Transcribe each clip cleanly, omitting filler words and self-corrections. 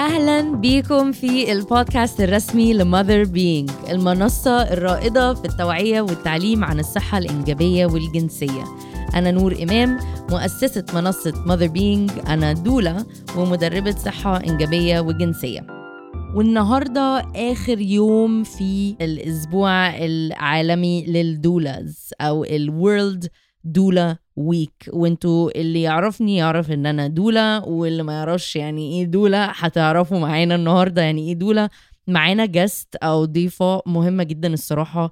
أهلاً بيكم في البودكاست الرسمي لماذر بينج، المنصة الرائدة في التوعية والتعليم عن الصحة الإنجابية والجنسية. أنا نور إمام، مؤسسة منصة ماذر بينج. أنا دولة ومدربة صحة إنجابية وجنسية. والنهاردة آخر يوم في الأسبوع العالمي للدولاز أو الورلد دولا ويك. وانتوا اللي يعرفني يعرف ان انا دولا، واللي ما يعرفش يعني ايه دولا هتعرفوا معانا النهاردة يعني ايه دولا. معانا جست او ضيفة مهمة جدا الصراحة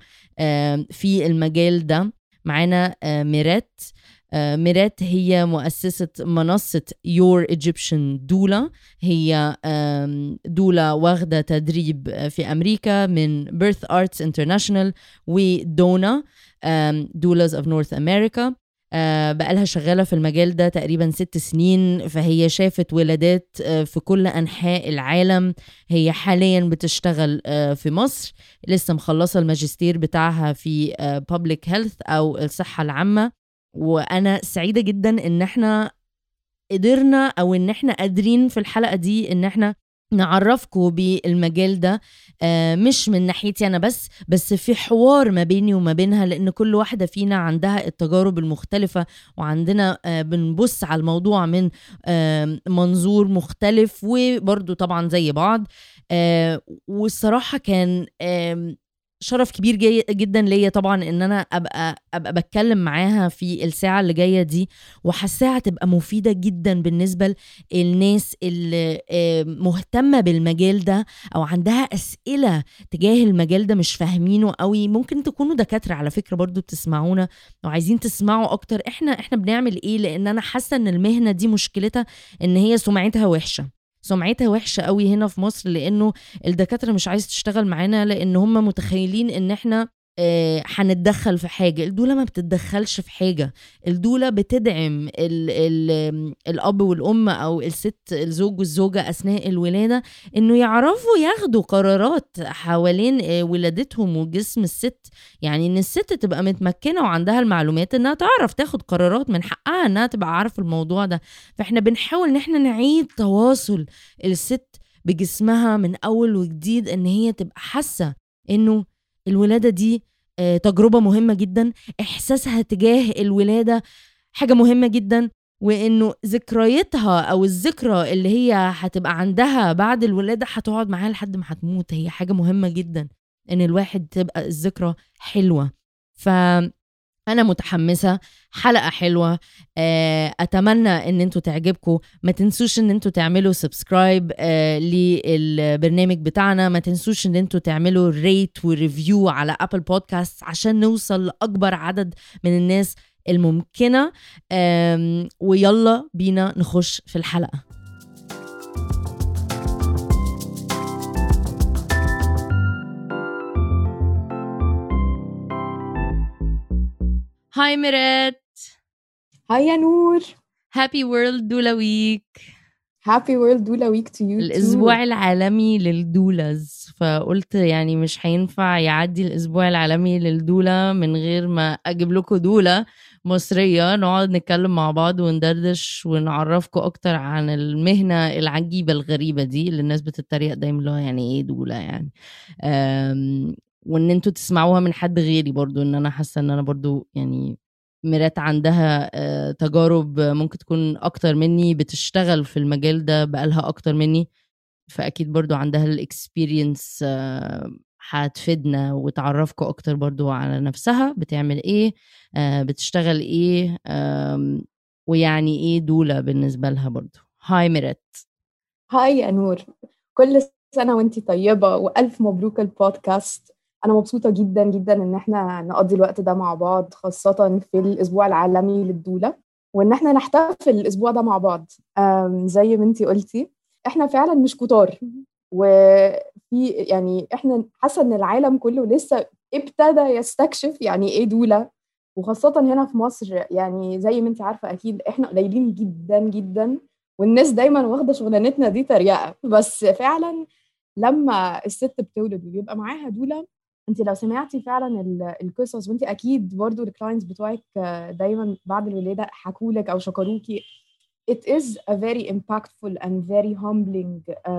في المجال ده. معانا ميرات. ميرات هي مؤسسة منصة Your Egyptian Doula. هي دولا واخدة تدريب في أمريكا من Birth Arts International ودونا Doulas of North America. بقالها شغالة في المجال ده تقريبا 6 سنين، فهي شافت ولادات في كل أنحاء العالم. هي حاليا بتشتغل في مصر، لسه مخلصة الماجستير بتاعها في Public Health أو الصحة العامة. وأنا سعيدة جدا إن احنا قدرنا أو إن احنا قادرين في الحلقة دي إن احنا نعرفكم بالمجال ده، مش من ناحيتي أنا بس في حوار ما بيني وما بينها، لأن كل واحدة فينا عندها التجارب المختلفة، وعندنا بنبص على الموضوع من منظور مختلف، وبرضو طبعا زي بعض. والصراحة كان شرف كبير جدا ليا طبعا ان انا ابقى بتكلم معاها في الساعه اللي جايه دي، وحاساها تبقى مفيده جدا بالنسبه للناس اللي مهتمه بالمجال ده او عندها اسئله تجاه المجال ده مش فاهمينه قوي. ممكن تكونوا دكاتره على فكره برضو بتسمعونا وعايزين تسمعوا اكتر احنا بنعمل ايه، لان انا حاسه ان المهنه دي مشكلتها ان هي سمعتها وحشة قوي هنا في مصر، لأنه الدكاترة مش عايز تشتغل معانا لأن هم متخيلين إن إحنا هنتدخل في حاجة. الدولة ما بتتدخلش في حاجة، الدولة بتدعم الأب والأم أو الست الزوج والزوجة أثناء الولادة إنه يعرفوا ياخدوا قرارات حوالين ولادتهم وجسم الست. يعني إن الست تبقى متمكنة وعندها المعلومات إنها تعرف تاخد قرارات، من حقها إنها تبقى عارف الموضوع ده. فإحنا بنحاول إن إحنا نعيد تواصل الست بجسمها من أول وجديد، إن هي تبقى حاسة إنه الولادة دي تجربة مهمة جدا، إحساسها تجاه الولادة حاجة مهمة جدا، وإنه ذكرياتها أو الذكرى اللي هي هتبقى عندها بعد الولادة هتقعد معاها لحد ما هتموت. هي حاجة مهمة جدا إن الواحد تبقى الذكرى حلوة. أنا متحمسة، حلقة حلوة. أتمنى أن انتوا تعجبكم. ما تنسوش أن انتوا تعملوا سبسكرايب للبرنامج بتاعنا. ما تنسوش أن انتوا تعملوا ريت وريفيو على أبل بودكاست عشان نوصل لأكبر عدد من الناس الممكنة. ويلا بينا نخش في الحلقة. هاي ميرات. هاي يا نور. هابي وورلد دولا ويك. هابي وورلد دولا ويك تو يو. الأسبوع العالمي للدولاز، فقلت يعني مش هينفع يعدي الأسبوع العالمي للدولا من غير ما أجيب لكم دولة مصرية نقعد نتكلم مع بعض وندردش ونعرفكم أكتر عن المهنة العجيبة الغريبة دي اللي الناس بتتريق دايما اللي هو يعني إيه دولة يعني. وإن انتوا تسمعوها من حد غيري برضو، إن أنا حاسة إن أنا برضو يعني ميرات عندها تجارب ممكن تكون أكتر مني، بتشتغل في المجال ده بقالها أكتر مني، فأكيد برضو عندها الإكسبيرينس هتفيدنا وتعرفكم أكتر برضو على نفسها، بتعمل إيه، بتشتغل إيه، ويعني إيه دولة بالنسبة لها برضو. هاي ميرات. هاي يا نور، كل سنة وانتي طيبة وألف مبروك البودكاست. أنا مبسوطة جدا جدا إن احنا نقضي الوقت ده مع بعض، خاصة في الأسبوع العالمي للدولة، وإن احنا نحتفل الأسبوع ده مع بعض. زي ما انتي قلتي احنا فعلا مش كتار، وفي يعني احنا حاسة إن العالم كله لسه ابتدى يستكشف يعني ايه دولة، وخاصة هنا في مصر. يعني زي ما انتي عارفة أكيد احنا قليلين جدا جدا، والناس دايما واخدة شغلانتنا دي تريقة. بس فعلا لما الست بتولد وبيبقى معاها دولة، انت لو سمعتي فعلا القصص، وانت اكيد برضو الكلاينتس بتوعك دايما بعد الولادة حكولك او شكروكي it is a very impactful and very humbling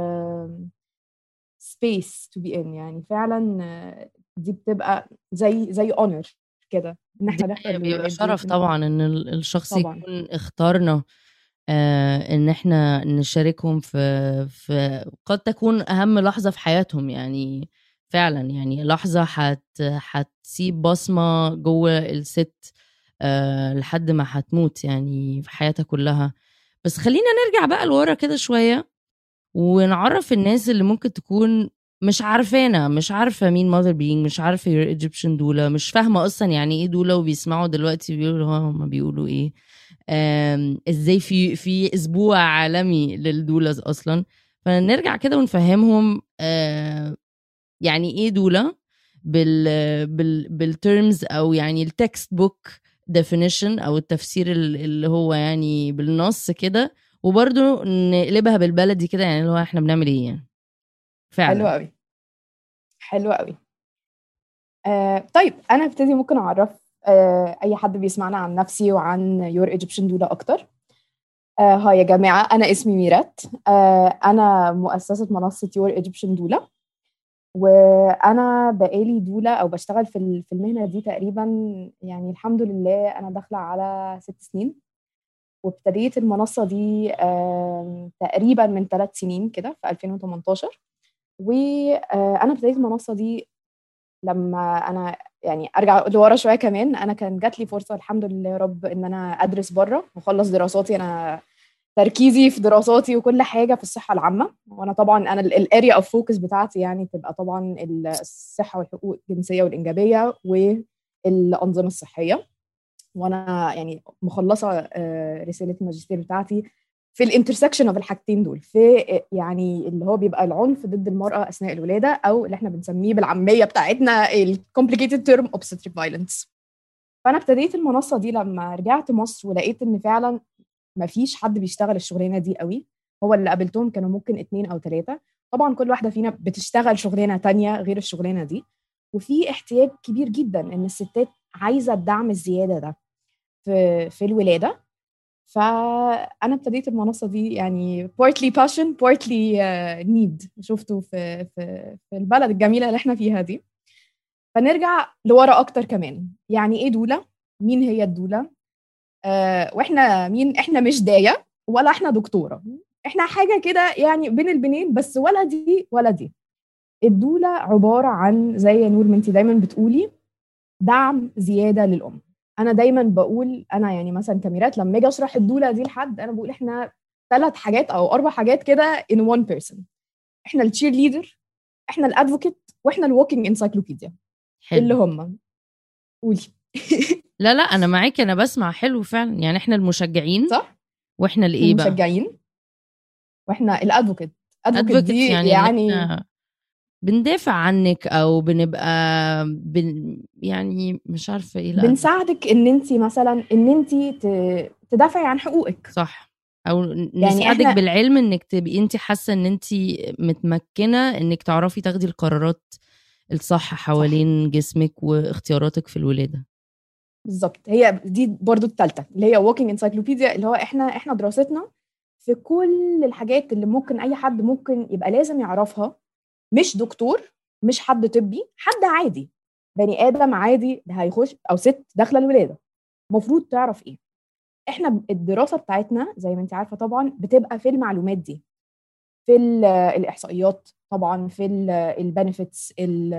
space to be in. يعني فعلا دي بتبقى زي honor كده ان دي احنا نحضر حقيقة، بيبقى الولاد دي شرف طبعا ان الشخص طبعا يكون اختارنا ان احنا نشاركهم في قد تكون اهم لحظة في حياتهم. يعني فعلا يعني لحظة هتسيب بصمة جوه الست لحد ما هتموت يعني في حياتها كلها. بس خلينا نرجع بقى لورا كده شوية ونعرف الناس اللي ممكن تكون مش عارفانا، مش عارفة مين mother being، مش عارفة your Egyptian doula، مش فاهمة أصلا يعني إيه doula، وبيسمعوا دلوقتي بيقولوا هم بيقولوا إيه. إزاي في أسبوع عالمي للدولز أصلا. فنرجع كده ونفهمهم يعني إيه دولا بالترمز، أو يعني التكست بوك definition أو التفسير اللي هو يعني بالنص كده، وبرضو نقلبها بالبلدي كده يعني اللي هو احنا بنعمل ايه يعني حلوة فعلا. قوي، حلوة قوي. طيب أنا ابتدي ممكن أعرف أي حد بيسمعنا عن نفسي وعن يور ايجيبشن دولا أكتر. هاي يا جماعة، أنا اسمي ميرات. أنا مؤسسة منصة يور ايجيبشن دولا، وأنا بقالي دولا أو بشتغل في المهنة دي تقريبا، يعني الحمد لله أنا داخلة على 6 سنين. وابتديت المنصة دي تقريبا من 3 سنين كده في 2018. وأنا ابتديت المنصة دي لما أنا يعني أرجع لورا شوية كمان. أنا كان جات لي فرصة الحمد لله يا رب إن أنا أدرس بره وأخلص دراساتي. أنا تركيزي في دراساتي وكل حاجة في الصحة العامة، وأنا طبعا أنا الاريا اوف فوكس بتاعتي يعني تبقى طبعا الصحة والحقوق الجنسية والإنجابية والأنظمة الصحية. وانا يعني مخلصه رساله الماجستير بتاعتي في الانترسكشن اوف الحاجتين دول، في يعني اللي هو بيبقى العنف ضد المراه اثناء الولاده، او اللي احنا بنسميه بالعاميه بتاعتنا الكومبليكيتد تيرم obstetric violence. فانا ابتديت المنصه دي لما رجعت مصر ولقيت ان فعلا ما فيش حد بيشتغل الشغلانه دي قوي. هو اللي قابلتهم كانوا ممكن 2 أو 3. طبعا كل واحده فينا بتشتغل شغلانه تانية غير الشغلانه دي، وفي احتياج كبير جدا ان الستات عايزه الدعم الزياده ده في الولادة. فأنا ابتديت المنصة دي يعني partly passion partly need شفته في البلد الجميلة اللي احنا فيها دي. فنرجع لورا أكتر كمان، يعني إيه دولة؟ مين هي الدولة؟ وإحنا مين؟ إحنا مش داية ولا إحنا دكتورة، إحنا حاجة كده يعني بين البنين، بس ولا دي ولا دي. الدولة عبارة عن زي يا نور ما انتي دايما بتقولي دعم زيادة للأم. انا دايما بقول انا يعني مثلا كاميرات لما اجي اشرح الدوله دي لحد، انا بقول احنا 3 حاجات او 4 حاجات كده in one person. احنا التشير ليدر، احنا الادفوكيت، واحنا الووكينج انسايكلوبيديا. اللي حلو. هم قولي. لا لا انا معاكي، انا بسمع حلو فعلا. يعني احنا المشجعين صح، واحنا الايه بقى؟ المشجعين واحنا الادفوكيت. ادفوكيت advocates، دي يعني ان يعني احنا بندافع عنك او بنبقى يعني مش عارفة ايه الادفوكيت. بنساعدك ان انت مثلا ان انت تدافعي عن حقوقك. صح. او يعني نساعدك احنا بالعلم انك تبقي انت حاسة ان انت متمكنة انك تعرفي تاخدي القرارات الصح صح حوالين جسمك واختياراتك في الولادة. بالظبط، هي دي برضو الثالثه اللي هي walking encyclopedia، اللي هو احنا دراستنا في كل الحاجات اللي ممكن اي حد ممكن يبقى لازم يعرفها. مش دكتور، مش حد طبي، حد عادي، بني ادم عادي هيخش او ست داخله الولاده المفروض تعرف ايه. احنا الدراسه بتاعتنا زي ما انت عارفه طبعا بتبقى في المعلومات دي، في الاحصائيات طبعا، في البنفيتس،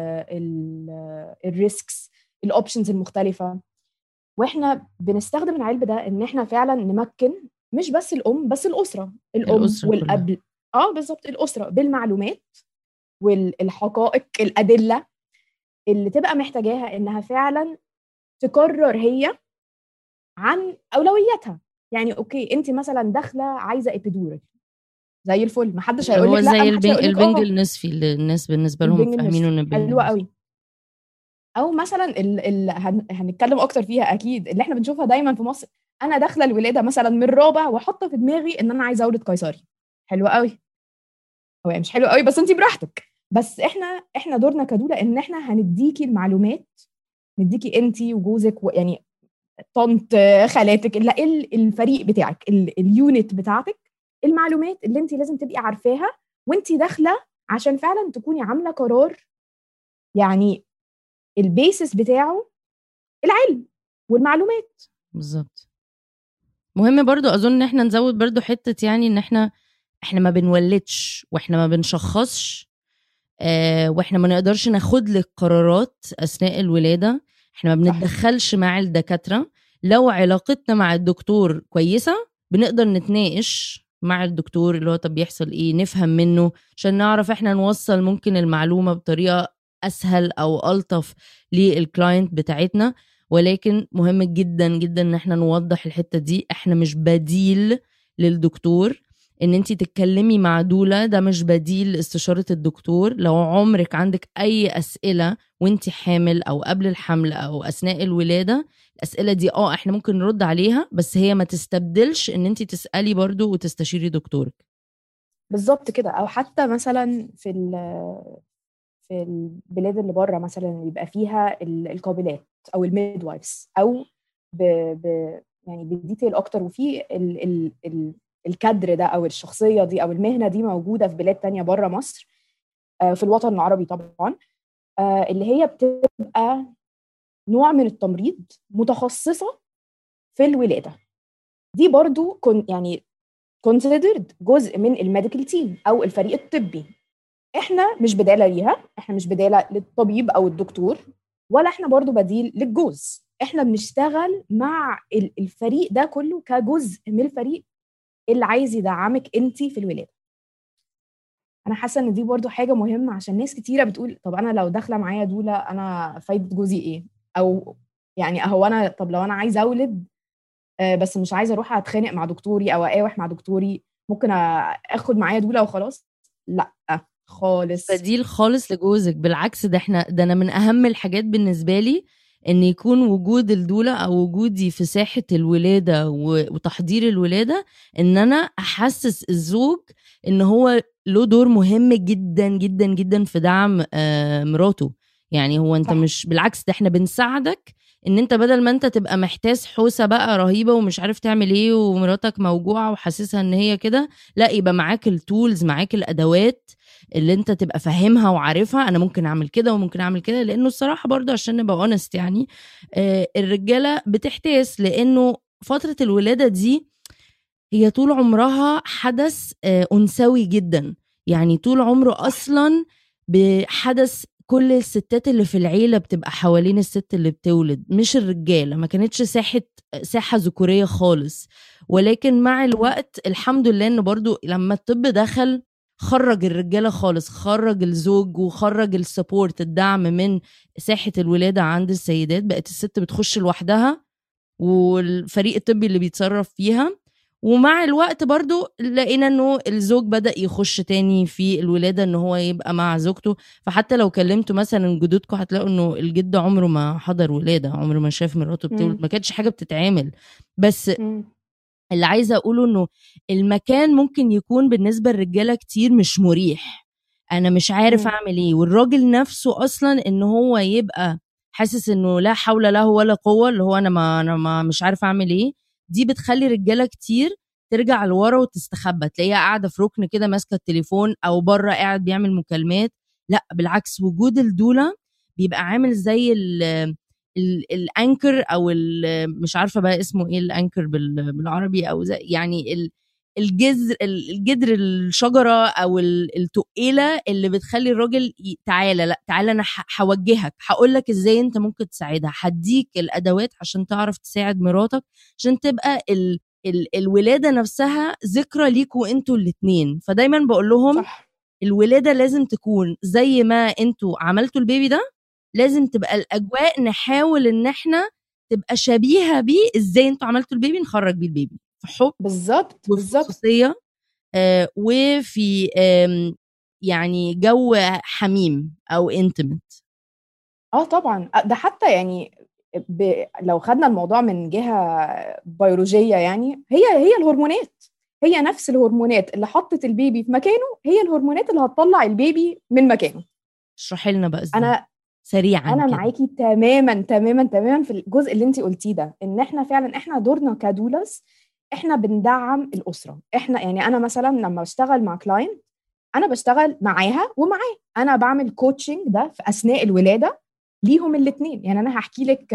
الريسكس، الاوبشنز المختلفه. واحنا بنستخدم العلم ده ان احنا فعلا نمكن مش بس الام، بس الاسره، الام الأسرة كلها. والاب. اه بالظبط، الاسره بالمعلومات والحقائق، الادله اللي تبقى محتاجاها انها فعلا تقرر هي عن اولوياتها. يعني اوكي انت مثلا داخله عايزه ابيدورال، زي الفل، محدش اللي هيقول هو لك لا، زي محدش هيقول لك البنج اه. النصفي اللي الناس بالنسبة لهم البنج فاهمينه النصفي ان البنج حلوه النصفي. قوي. او مثلا هنتكلم اكتر فيها اكيد، اللي احنا بنشوفها دايما في مصر، انا داخله الولاده مثلا من الرابع وحاطه في دماغي ان انا عايزه اولد قيصري. حلوه قوي، هو يعني مش حلو قوي بس انت براحتك. بس احنا دورنا كدوله ان احنا هنديكي المعلومات، نديكي انت وجوزك يعني طنط، خالاتك، لا الفريق بتاعك، اليونت بتاعتك، المعلومات اللي انت لازم تبقي عارفاها وانت داخله عشان فعلا تكوني عامله قرار. يعني البيسس بتاعه العلم والمعلومات. بالظبط. مهم برضو اظن ان احنا نزود برضو حتة، يعني ان احنا ما بنولدش واحنا ما بنشخصش، واحنا ما نقدرش ناخد لك قرارات اثناء الولادة. احنا ما صح. بنتدخلش مع الدكاترة. لو علاقتنا مع الدكتور كويسة بنقدر نتناقش مع الدكتور اللي هو طب بيحصل ايه، نفهم منه عشان نعرف احنا نوصل ممكن المعلومة بطريقة اسهل او الطف للكلاينت بتاعتنا. ولكن مهم جدا جدا ان احنا نوضح الحتة دي، احنا مش بديل للدكتور. ان انتي تتكلمي مع دولة ده مش بديل لاستشارة الدكتور. لو عمرك عندك اي اسئلة وانتي حامل او قبل الحمل او اثناء الولادة، الاسئلة دي احنا ممكن نرد عليها، بس هي ما تستبدلش ان انتي تسألي برضو وتستشيري دكتورك. بالظبط كده. او حتى مثلا في البلاد اللي بره مثلا يبقى فيها القابلات او الميد وايفز، او ب ب يعني بديتيل اكتر، وفي الكادر ده او الشخصيه دي او المهنه دي موجوده في بلاد تانية بره مصر، في الوطن العربي طبعا، اللي هي بتبقى نوع من التمريض متخصصه في الولاده. دي برضو يعني considered جزء من الميديكال تيم او الفريق الطبي. احنا مش بدالة ليها، احنا مش بدالة للطبيب او الدكتور، ولا احنا برضو بديل للجوز. احنا بنشتغل مع الفريق ده كله كجزء من الفريق اللي عايز يدعمك انتي في الولادة. انا حاسة ان دي برضو حاجة مهمة، عشان ناس كتيرة بتقول طب انا لو داخلة معايا دولة انا فايدة جوزي ايه؟ او يعني اهو انا طب لو انا عايزة اولد بس مش عايزة اروح اتخانق مع دكتوري او اقاوح مع دكتوري، ممكن اخد معايا دولة وخلاص؟ لا خالص. بديل خالص لجوزك، بالعكس ده انا من اهم الحاجات بالنسبة لي ان يكون وجود الدولة او وجودي في ساحة الولادة وتحضير الولادة، ان انا احسس الزوج ان هو له دور مهم جدا جدا جدا في دعم مراته. يعني هو انت صح. مش بالعكس، ده احنا بنساعدك ان انت بدل ما انت تبقى محتاس حوسة بقى رهيبة ومش عارف تعمل ايه ومراتك موجوعة وحاسسها ان هي كده، لا يبقى معاك التولز، معاك الادوات اللي انت تبقى فاهمها وعارفها انا ممكن اعمل كده وممكن اعمل كده. لانه الصراحة برضو عشان نبقى اونست يعني الرجالة بتحتاس، لانه فترة الولادة دي هي طول عمرها حدث أنثوي جدا. يعني طول عمره أصلا بحدث كل الستات اللي في العيلة بتبقى حوالين الست اللي بتولد، مش الرجالة. ما كانتش ساحة ذكورية خالص. ولكن مع الوقت الحمد لله إنه برضو لما الطب دخل خرج الرجالة خالص، خرج الزوج وخرج السبورت الدعم من ساحة الولادة عند السيدات. بقت الست بتخش لوحدها والفريق الطبي اللي بيتصرف فيها. ومع الوقت برضو لقينا انه الزوج بدأ يخش تاني في الولادة، انه هو يبقى مع زوجته. فحتى لو كلمتوا مثلا جدودكم هتلاقوا انه الجد عمره ما حضر ولادة، عمره ما شاف مراته بتولد، ما كانتش حاجة بتتعمل. بس اللي عايزة اقوله انه المكان ممكن يكون بالنسبة للرجالة كتير مش مريح، انا مش عارف اعمل ايه. والراجل نفسه اصلا ان هو يبقى حاسس انه لا حول له ولا قوة، اللي هو انا ما مش عارف اعمل ايه. دي بتخلي رجالة كتير ترجع لورا وتستخبى، تلاقيها قاعدة في ركن كده ماسكة التليفون او بره قاعد بيعمل مكالمات. لا بالعكس، وجود الدولة بيبقى عامل زي الانكر او مش عارفة بقى اسمه ايه الانكر بالعربي، او زي يعني الجذر الشجرة او التقيلة اللي بتخلي الراجل تعالى، لا تعالى انا هوجهك، هقولك ازاي انت ممكن تساعدها، هديك الادوات عشان تعرف تساعد مراتك، عشان تبقى الولادة نفسها ذكرى ليكوا انتوا الاتنين. فدايما بقول لهم صح. الولادة لازم تكون زي ما انتوا عملتوا البيبي ده، لازم تبقى الاجواء نحاول ان احنا تبقى شبيهة بيه ازاي انتوا عملتوا البيبي، نخرج بيه البيبي في حب بالظبط وفي خصوصية وفي يعني جو حميم او انتمت. طبعا. ده حتى يعني لو خدنا الموضوع من جهة بيولوجية، يعني هي الهرمونات، هي نفس الهرمونات اللي حطت البيبي في مكانه، هي الهرمونات اللي هتطلع البيبي من مكانه. اشرحي لنا بقى ازاي. انا سريعا انا كده. معاكي تماما تماما تماما في الجزء اللي انت قلتيه ده، ان احنا فعلا احنا دورنا كدولس احنا بندعم الاسره. احنا يعني انا مثلا لما بشتغل مع كلاينت انا بشتغل معاها ومعاه، انا بعمل كوتشنج ده في اثناء الولاده ليهم الاثنين. يعني انا هحكي لك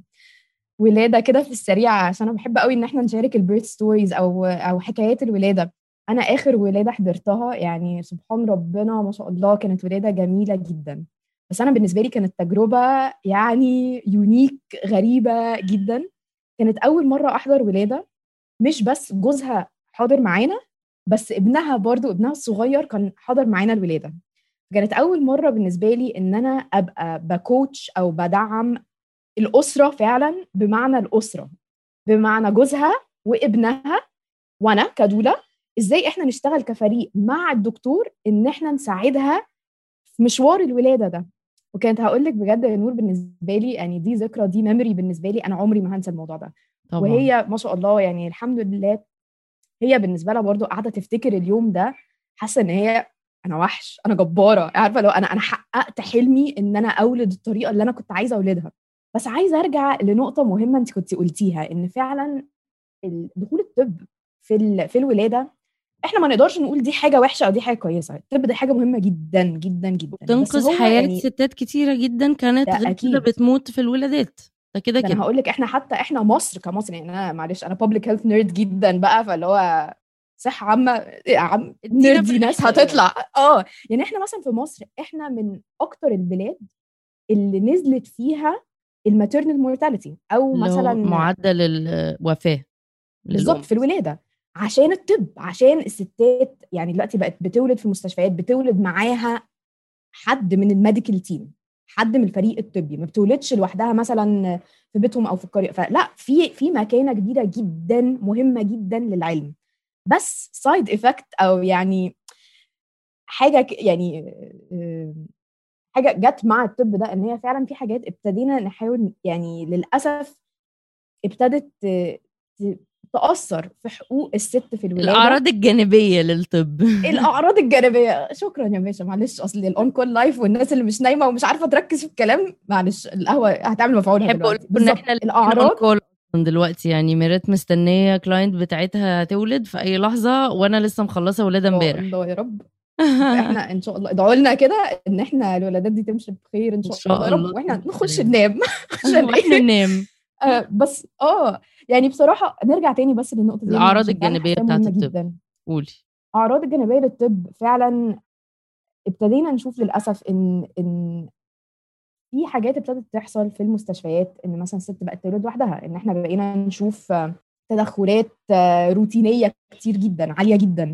ولاده كده في السريع، عشان انا بحب قوي ان احنا نشارك البيرث ستوريز او حكايات الولاده. انا اخر ولاده حضرتها يعني سبحان ربنا ما شاء الله كانت ولاده جميله جدا، بس انا بالنسبه لي كانت تجربه يعني يونيك غريبه جدا. كانت اول مره احضر ولاده، مش بس جوزها حاضر معانا، بس ابنها برضو ابنها الصغير كان حاضر معانا الولاده. كانت اول مره بالنسبه لي ان انا ابقى بكوتش او بدعم الاسره فعلا، بمعنى الاسره بمعنى جوزها وابنها وانا كدوله، ازاي احنا نشتغل كفريق مع الدكتور ان احنا نساعدها في مشوار الولاده ده. وكانت هقول لك بجد يا نور بالنسبه لي يعني دي ذكرى، دي ميموري بالنسبه لي انا عمري ما هنسى الموضوع ده. طبعا. وهي ما شاء الله يعني الحمد لله هي بالنسبه لها برضو قاعده تفتكر اليوم ده، حاسه ان هي انا وحش، انا جباره، عارفه لو انا حققت حلمي ان انا اولد الطريقه اللي انا كنت عايزه اولدها. بس عايزه ارجع لنقطه مهمه انت كنت قلتيها، ان فعلا دخول الطب في الولاده احنا ما نقدرش نقول دي حاجه وحشه او دي حاجه كويسه. الطب دي حاجه مهمه جدا جدا جدا، بس وبتنقذ هو حياة يعني ستات كتيرة جدا كانت ده غير كده اكيد. بتموت في الولادات. ده كده ده انا كده. هقول لك احنا حتى احنا مصر كمصر، يعني انا معلش انا بابليك هيلث نيرد جدا بقى، فاللي هو صحه عامه ادينا في نيردي ناس الأحصائيات. هتطلع يعني احنا مثلا في مصر احنا من اكتر البلاد اللي نزلت فيها الماتيرنال مورتاليتي، او اللي هو مثلا معدل الوفاة بالظبط للأم. في الولاده، عشان الطب، عشان الستات يعني دلوقتي بقت بتولد في مستشفيات، بتولد معاها حد من الميديكال تيم، حد من الفريق الطبي، ما بتولدش لوحدها مثلا في بيتهم او في القريه. فلا في مكانه كبيره جدا مهمه جدا للعلم. بس سايد افكت او يعني حاجه يعني حاجه جت مع الطب ده، ان هي فعلا في حاجات ابتدينا نحاول يعني للاسف ابتدت ت- تأثر في حقوق الست في الولادة. الأعراض الجانبية للطب. الأعراض الجانبية، شكرا يا باشا، معلش أصل الأون كول لايف والناس اللي مش نايمة ومش عارفة تركز في الكلام، معلش القهوة هتعمل مفعولها بحب أقول دلوقتي لكم إن بالظبط. إحنا الاتنين أون الأعراض كول أصلا دلوقتي، يعني ميرات مستنية كلاينت بتاعتها تولد في أي لحظة، وأنا لسه مخلصة ولادة إن شاء امبارح. الله يا رب. فإحنا إن شاء الله ادعوا لنا كده إن إحنا الولادات دي تمشي بخير إن إن شاء الله شاء يا رب، الله وإحنا تيجي نخش بسلام. ننام عشان وإحنا إيه. ننام. بس يعني بصراحة نرجع تاني بس للنقطة دي الأعراض عشان فعلا الجانبية حاساها بتاعت مهمة الطب. جدا. قولي. أعراض الجانبية للطب فعلا ابتدينا نشوف للأسف إن في حاجات ابتدت تحصل في المستشفيات، ان مثلا الست بقت تولد لوحدها، ان احنا بقينا نشوف تدخلات روتينيه كتير جدا عاليه جدا.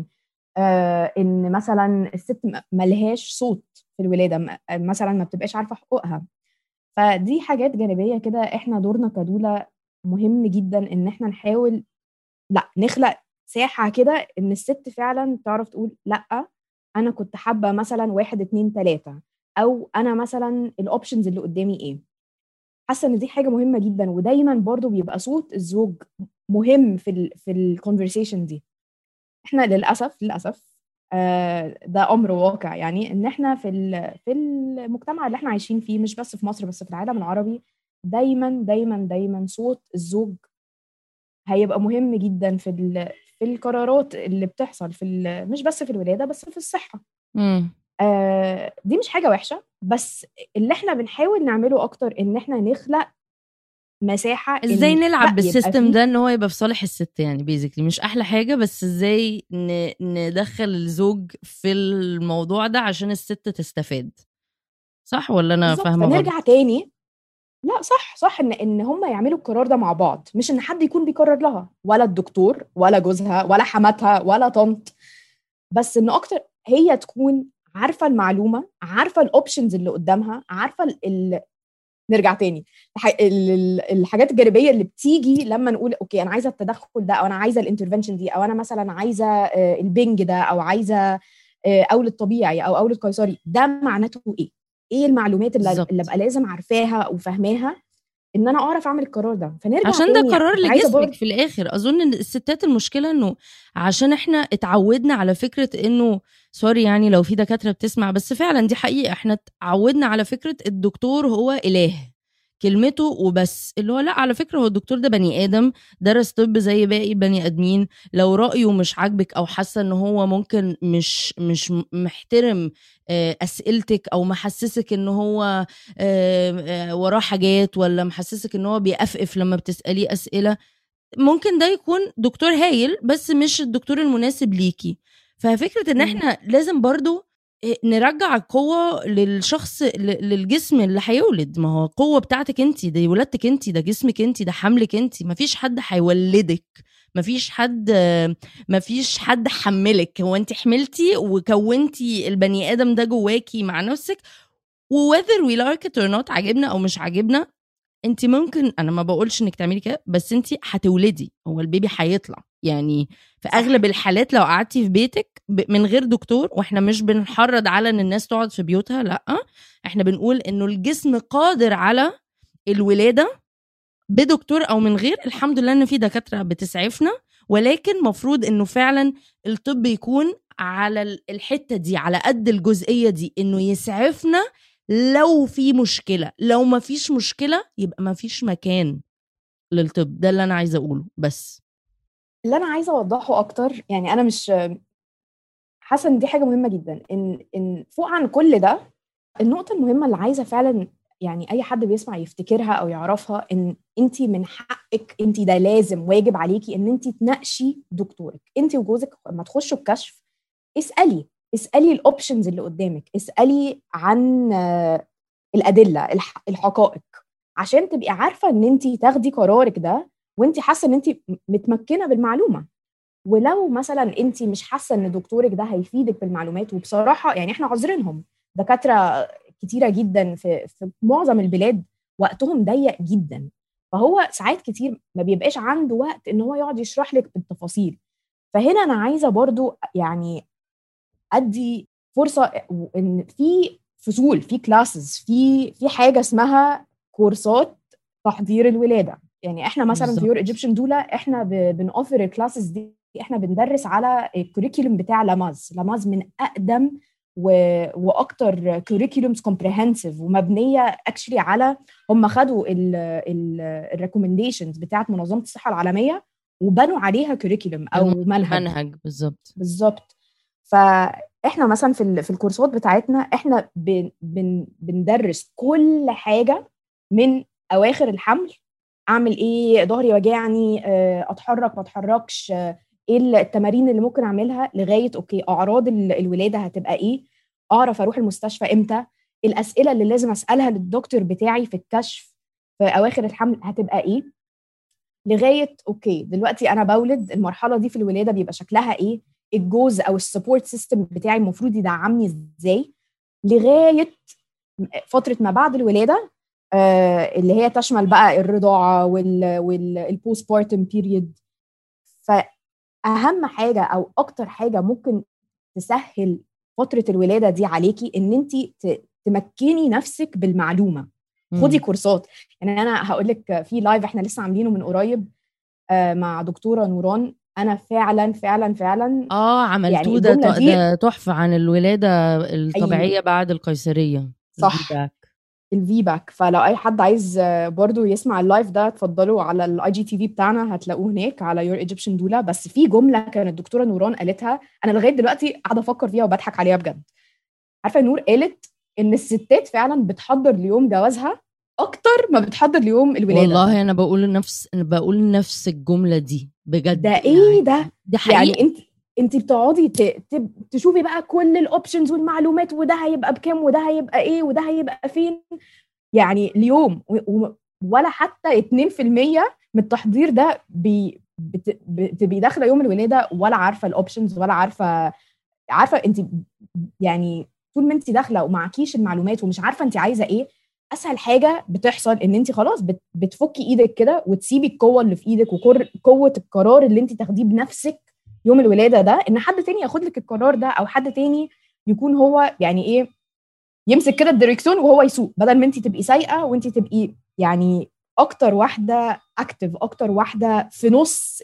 ان مثلا الست ملهاش صوت في الولاده، مثلا ما بتبقاش عارفه حقوقها. فدي حاجات جانبيه كده، احنا دورنا كدوله مهم جدا ان احنا نحاول لا نخلق ساحه كده ان الست فعلا تعرف تقول لا، انا كنت حابه مثلا واحد اتنين تلاته، او انا مثلا الاوبشنز اللي قدامي ايه. حاسه ان دي حاجه مهمه جدا، ودايما برضو بيبقى صوت الزوج مهم في الكونفرسيشن دي. احنا للاسف ده امر واقع، يعني ان احنا في المجتمع اللي احنا عايشين فيه، مش بس في مصر بس في العالم العربي، دايما دايما دايما صوت الزوج هيبقى مهم جدا في القرارات اللي بتحصل مش بس في الولاده بس في الصحه. امم. دي مش حاجه وحشه، بس اللي احنا بنحاول نعمله اكتر ان احنا نخلق مساحه ازاي ان نلعب لا يبقى بالسيستم فيه. ده ان هو يبقى في صالح الست؟ يعني بيزيكلي مش احلى حاجة، بس ازاي ندخل الزوج في الموضوع ده عشان الست تستفاد؟ صح ولا انا بالظبط، فاهمة فنرجع غلط؟ تاني. لا صح صح، ان هم يعملوا القرار ده مع بعض، مش ان حد يكون بيقرر لها، ولا الدكتور ولا جوزها ولا حماتها ولا طنط، بس ان اكتر هي تكون عارفه المعلومه، عارفه الاوبشنز اللي قدامها، عارفه نرجع تاني الحاجات الجانبيه اللي بتيجي لما نقول اوكي انا عايزه التدخل ده، او انا عايزه الانترفنشن دي، او انا مثلا عايزه البنج ده، او عايزه اولد طبيعي او اولد قيصري. ده معناته ايه؟ ايه المعلومات اللي بالظبط. ابقى لازم عارفاها وفهماها ان انا اعرف اعمل القرار ده. فنرجع عشان ده تاني، قرار كنت عايزه لجسمك برضه في الاخر. اظن ان الستات المشكله انه عشان احنا اتعودنا على فكره انه سوري يعني لو في دكاتره بتسمع، بس فعلا دي حقيقه، احنا اتعودنا على فكره الدكتور هو اله كلمته وبس، اللي هو لا على فكره هو الدكتور ده بني ادم درس طب زي باقي البني ادمين، لو رايه مش عاجبك او حاسه ان هو ممكن مش محترم اسئلتك، او محسسك ان هو وراه حاجات، ولا محسسك ان هو بيقفقف لما بتسأليه أسئلة، ممكن ده يكون دكتور هايل بس مش الدكتور المناسب ليكي. ففكرة ان احنا لازم برضو نرجع القوة للشخص للجسم اللي هيولد. ما هو قوة بتاعتك انتي، ده ولادتك انتي، ده جسمك انتي، ده حملك انتي، مفيش حد هيولدك، مفيش حد حملك، هو انتي حملتي وكونتي البني آدم ده جواكي مع نفسك. whether we like it or not، عجبنا او مش عجبنا، انت ممكن، انا ما بقولش انك تعملي كده، بس انت هتولدي، هو البيبي هيطلع يعني. في اغلب الحالات لو قعدتي في بيتك من غير دكتور، واحنا مش بنحرض على ان الناس تقعد في بيوتها، لا، احنا بنقول انه الجسم قادر على الولادة بدكتور او من غير. الحمد لله ان في دكاترة بتسعفنا، ولكن مفروض انه فعلا الطب يكون على الحتة دي، على قد الجزئية دي، انه يسعفنا لو في مشكلة. لو ما فيش مشكلة يبقى ما فيش مكان للطب. ده اللي انا عايزة اقوله. بس اللي انا عايزه اوضحه اكتر، يعني انا مش حاسه ان دي حاجه مهمه جدا، ان فوق عن كل ده النقطه المهمه اللي عايزه فعلا يعني اي حد بيسمع يفتكرها او يعرفها، ان انت من حقك، انت ده لازم واجب عليكي ان انت تناقشي دكتورك. انت وجوزك لما تخشوا الكشف اسالي الاوبشنز اللي قدامك، اسالي عن الادله، الحقائق، عشان تبقي عارفه ان انت تاخدي قرارك ده وانت حاسه ان انت متمكنه بالمعلومه. ولو مثلا انت مش حاسه ان دكتورك ده هيفيدك بالمعلومات، وبصراحه يعني احنا عذرينهم، دكاتره كتيره جدا في معظم البلاد وقتهم ضيق جدا، فهو ساعات كتير ما بيبقاش عنده وقت ان هو يقعد يشرح لك بالتفاصيل. فهنا انا عايزه برضو يعني ادي فرصه ان في فصول، في كلاسز، في حاجه اسمها كورسات تحضير الولاده. يعني احنا مثلا في يور بالظبط. ايجيبشن دولا احنا بنوفر الكلاسز دي، احنا بندرس على الكوريكولوم بتاع لاماز من اقدم واكتر كوريكولومز كومبريهنسيف، ومبنيه اكشلي على، هم خدوا الريكومنديشنز بتاعت منظمه الصحه العالميه وبنوا عليها كوريكولوم او منهج. المنهج بالظبط. بالظبط. فاحنا مثلا في الكورسات بتاعتنا احنا بندرس كل حاجه، من اواخر الحمل، اعمل ايه، ظهري وجعني، اتحرك ما اتحركش، ايه التمارين اللي ممكن اعملها، لغايه اوكي اعراض الولاده هتبقى ايه، اعرف اروح المستشفى امتى، الاسئله اللي لازم اسالها للدكتور بتاعي في الكشف في اواخر الحمل هتبقى ايه، لغايه اوكي دلوقتي انا بولد، المرحله دي في الولاده بيبقى شكلها ايه، الجوز او السبورت سيستم بتاعي المفروض يدعمني ازاي، لغايه فتره ما بعد الولاده، اللي هي تشمل بقى الرضاعه والبوست بارتم بيريد. فاهم حاجه او اكتر حاجه ممكن تسهل فتره الولاده دي عليكي، ان انت تمكني نفسك بالمعلومه. خدي كورسات. يعني انا هقول لك في لايف احنا لسه عاملينه من قريب مع دكتوره نوران، انا فعلا فعلا فعلا يعني عملتوه. الجمله دي ده تحفة عن الولادة الطبيعية بعد القيصرية، صح، الفيدباك. الفي باك. فلو اي حد عايز برضو يسمع اللايف ده، اتفضلوا على الاي جي تي في بتاعنا، هتلاقوه هناك على يور ايجيبشن دولا. بس في جمله كانت الدكتوره نوران قالتها، انا لغايه دلوقتي قاعده افكر فيها وبضحك عليها بجد. عارفه نور قالت ان الستات فعلا بتحضر ليوم جوازها اكتر ما بتحضر ليوم الولاده. والله انا بقول نفس الجملة دي ده بجد ايه ده؟ يعني، دي يعني حقيقة. انت بتقعدي تشوفي بقى كل الاوبشنز والمعلومات، وده هيبقى بكام، وده هيبقى ايه، وده هيبقى فين، يعني اليوم ولا حتى 2% من التحضير ده بتبقي داخله يوم الولاده ولا عارفه الاوبشنز، ولا عارفه انت، يعني طول ما انت داخله ومعكيش المعلومات ومش عارفه انت عايزه ايه، اسهل حاجه بتحصل ان انت خلاص بتفكي ايدك كده وتسيبي القوه اللي في ايدك وقوه القرار اللي انت تاخديه بنفسك يوم الولاده ده، ان حد تاني ياخد لك القرار ده، او حد تاني يكون هو يعني ايه، يمسك كده الدريكسيون وهو يسوق، بدل ما انت تبقي سايقه وانت تبقي يعني اكتر واحده اكتف، اكتر واحده في نص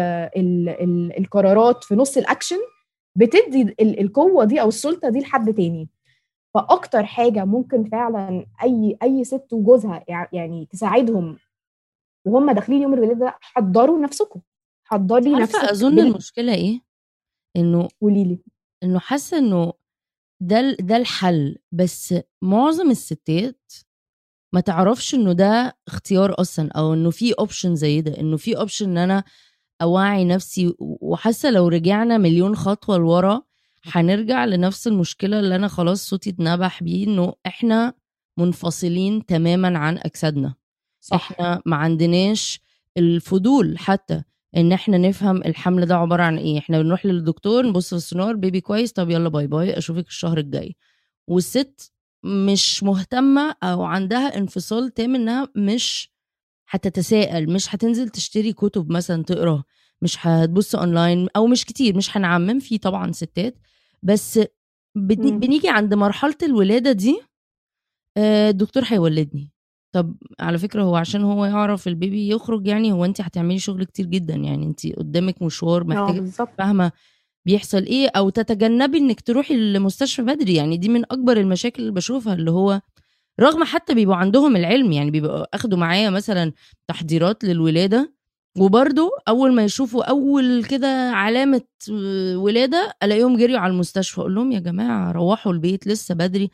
ال القرارات، في نص الاكشن، بتدي القوه دي او السلطه دي لحد تاني. فاكتر حاجه ممكن فعلا اي ست وجوزها يعني تساعدهم وهم داخلين يوم الولاده، حضروا نفسكم، حضري عارفة نفسك اظن المشكلة ايه؟ انه قولي لي. حاسة انه ده الحل، بس معظم الستات ما تعرفش انه ده اختيار اصلا، او انه في اوبشن زي ده، انه في اوبشن ان انا اوعي نفسي. وحاسه لو رجعنا مليون خطوه لورا هنرجع لنفس المشكله اللي انا خلاص صوتي اتنبح بيه، انه احنا منفصلين تماما عن اجسادنا. صح. احنا ما عندناش الفضول حتى ان احنا نفهم الحمل ده عباره عن ايه. احنا بنروح للدكتور، نبص في السونار، بيبي كويس، طب يلا باي باي، اشوفك الشهر الجاي. والست مش مهتمة أو عندها انفصال تام، إنها مش هتتساءل، مش هتنزل تشتري كتب مثلا تقرأ، مش هتبص أونلاين، أو مش كتير، مش هنعمم في طبعا ستات، بس بنيجي عند مرحلة الولادة دي، الدكتور هيولدني. طب على فكرة هو عشان هو يعرف البيبي يخرج، يعني هو انت هتعملي شغل كتير جدا، يعني انت قدامك مشوار محتاجة بالظبط. فاهمة بيحصل ايه، او تتجنبي انك تروحي المستشفى بدري. يعني دي من اكبر المشاكل اللي بشوفها، اللي هو رغم حتى بيبقوا عندهم العلم، يعني بيبقوا اخدوا معايا مثلا تحضيرات للولادة، وبرضو اول ما يشوفوا اول كده علامة ولادة الاقيهم جريوا على المستشفى. اقول لهم يا جماعة روحوا البيت لسه بدري.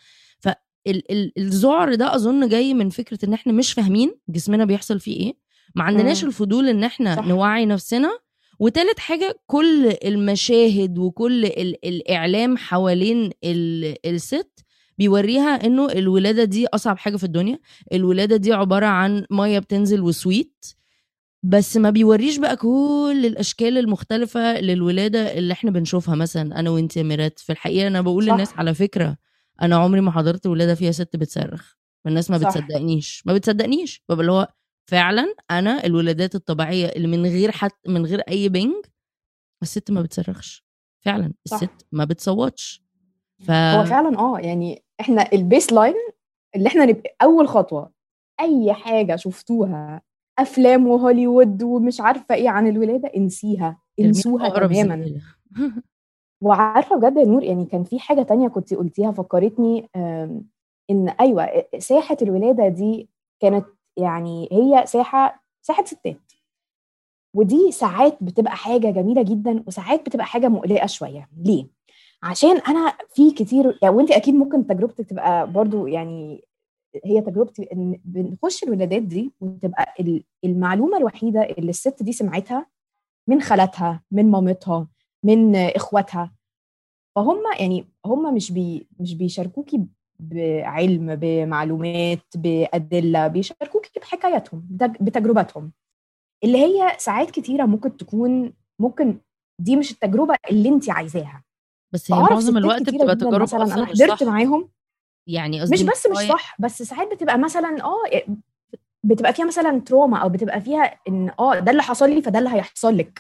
فالذعر ده اظن جاي من فكرة ان احنا مش فاهمين جسمنا بيحصل فيه ايه، ما عندناش الفضول ان احنا صح. نوعي نفسنا. وتالت حاجة، كل المشاهد وكل الإعلام حوالين الست بيوريها إنه الولادة دي أصعب حاجة في الدنيا، الولادة دي عبارة عن مية بتنزل وسويت، بس ما بيوريش بقى كل الأشكال المختلفة للولادة اللي احنا بنشوفها مثلا أنا وانت يا ميرات. في الحقيقة أنا بقول صح. للناس على فكرة أنا عمري ما حضرت ولادة فيها ست بتصرخ، والناس ما صح. بتصدقنيش بابا، اللي هو فعلا انا الولادات الطبيعيه اللي من غير اي بنج، الست ما بتصرخش فعلا، صح. الست ما بتصوتش. هو فعلا يعني احنا البيس لاين اللي احنا نبقى اول خطوه. اي حاجه شفتوها افلام وهوليوود ومش عارفه ايه عن الولاده، انسيها، ترميها في انسوها اقرب تماما. زباله. وعارفه بجد يا نور، يعني كان في حاجه تانية كنت قلتيها فكرتني، ان ايوه ساحه الولاده دي كانت يعني هي ساحه ستات، ودي ساعات بتبقى حاجه جميله جدا وساعات بتبقى حاجه مقلقه شويه. ليه؟ عشان انا في كتير يعني، وانت اكيد ممكن تجربتك تبقى برضو يعني هي تجربتي، ان بنخش الولادات دي وتبقى المعلومه الوحيده اللي الست دي سمعتها من خالاتها، من مامتها، من اخواتها. فهم يعني هم مش بيشاركوكي بعلم، بمعلومات، بأدلة، بيشاركوكي بحكاياتهم، بتجربتهم، اللي هي ساعات كتيرة ممكن دي مش التجربة اللي انت عايزاها. بس هي فأعرف معظم ستات الوقت كتيرة بتبقى جدا تجارب مثلا اصلا أنا مش حضرت صح، معاهم، يعني مش قصدي بس مش صح، بس ساعات بتبقى مثلا بتبقى فيها مثلا تروما، او بتبقى فيها ان ده اللي حصل لي فده اللي هيحصل لك.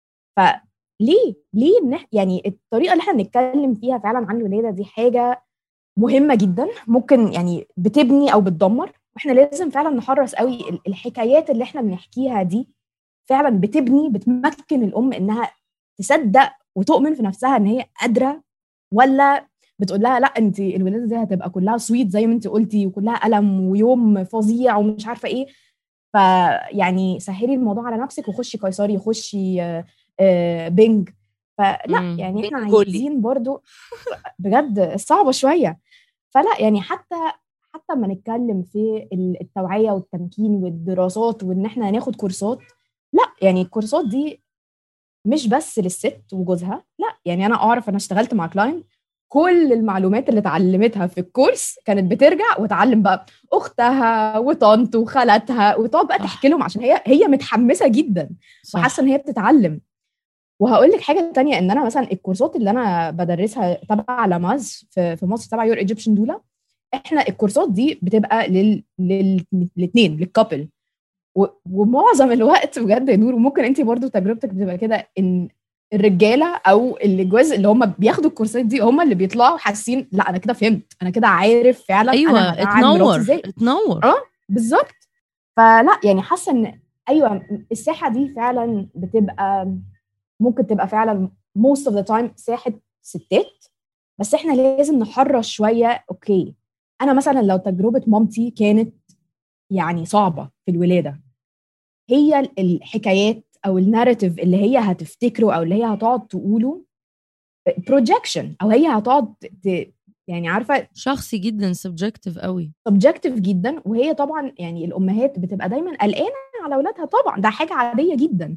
فليه يعني الطريقه اللي احنا بنتكلم فيها فعلا عن الولاده دي حاجه مهمه جدا، ممكن يعني بتبني او بتدمر. واحنا لازم فعلا نحرص قوي الحكايات اللي احنا بنحكيها دي فعلا بتمكن الام انها تصدق وتؤمن في نفسها ان هي قادره، ولا بتقول لها لا انت الولاده دي هتبقى كلها سويت زي ما انت قلتي وكلها الم ويوم فظيع ومش عارفه ايه. فيعني سهلي الموضوع على نفسك وخشي قيصري، خشي بنج. فلا يعني احنا بين كلي. عايزين برضو بجد صعبه شويه. فلا يعني حتى ما نتكلم في التوعيه والتمكين والدراسات وان احنا هناخد كورسات، لا يعني الكورسات دي مش بس للست وجوزها، لا يعني انا اشتغلت مع كلاينت كل المعلومات اللي اتعلمتها في الكورس كانت بترجع وتعلم بقى اختها وطنط وخالاتها، وتقعد بقى تحكي لهم عشان هي متحمسه جدا وحاسه ان صح. هي بتتعلم. وهقول لك حاجه تانية، ان انا مثلا الكورسات اللي انا بدرسها تبع لاماز في مصر تبع يور ايجيبشن دولا، احنا الكورسات دي بتبقى للاثنين للكابل. ومعظم الوقت بجد يا نور، وممكن انت برضو تجربتك بتبقى كده، ان الرجاله او الجواز اللي هم بياخدوا الكورسات دي هم اللي بيطلعوا حاسين لا انا كده فهمت، انا كده عارف فعلا ايوه، انا هدعم مراتي ازاي. اتنور. اه بالظبط. فلا يعني حاسه ان ايوه الساحه دي فعلا بتبقى ممكن تبقى فعلا most of the time ساحه ستات، بس احنا لازم نحرص شويه. اوكي انا مثلا لو تجربه مامتي كانت يعني صعبه في الولاده، هي الحكايات او الناريتيف اللي هي هتفتكره او اللي هي هتقعد تقوله بروجكشن، او هي هتقعد يعني عارفه شخصي جدا، سبجكتيف قوي، سبجكتيف جدا. وهي طبعا يعني الامهات بتبقى دايما قلقانه على اولادها، طبعا ده حاجه عاديه جدا.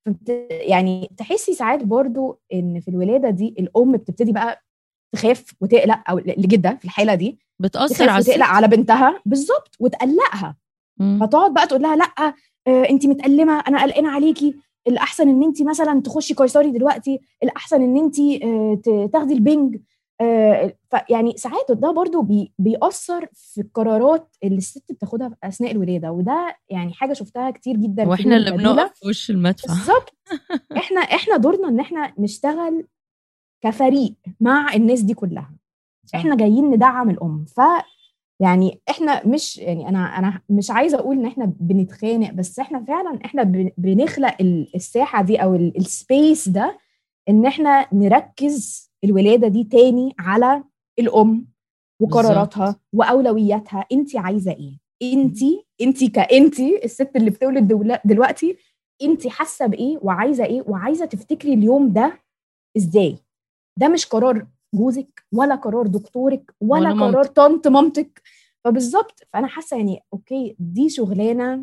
يعني تحسي ساعات برضو ان في الولاده دي الام بتبتدي بقى تخاف وتقلق، او الجده في الحاله دي بتأثر تخاف على وتقلق الست. على بنتها بالظبط وتقلقها. فتقعد بقى تقول لها لا انت متألمه، انا قلقانه عليكي، الاحسن ان انت مثلا تخشي قيصري دلوقتي، الاحسن ان انت تاخدي البنج. فيعني ساعات ده برضو بيأثر في القرارات اللي الست بتاخدها اثناء الولاده، وده يعني حاجه شفتها كتير جدا في واحنا دور اللي بنقف البدوله. في وش المدفع. بالظبط. احنا دورنا ان احنا نشتغل كفريق مع الناس دي كلها. صح. احنا جايين ندعم الام. يعني احنا مش يعني انا مش عايزه اقول ان احنا بنتخانق، بس احنا فعلا احنا بنخلق الساحه دي او السبيس ده، ان احنا نركز الولاده دي تاني على الام بالظبط. وقراراتها واولوياتها. انت عايزه ايه؟ انت كانتي الست اللي بتولد دلوقتي، انت حاسه بايه وعايزه ايه وعايزه تفتكري اليوم ده ازاي. ده مش قرار جوزك ولا قرار دكتورك ولا ولا قرار مامتك. طنط مامتك. فبالظبط فانا حاسه يعني اوكي دي شغلانه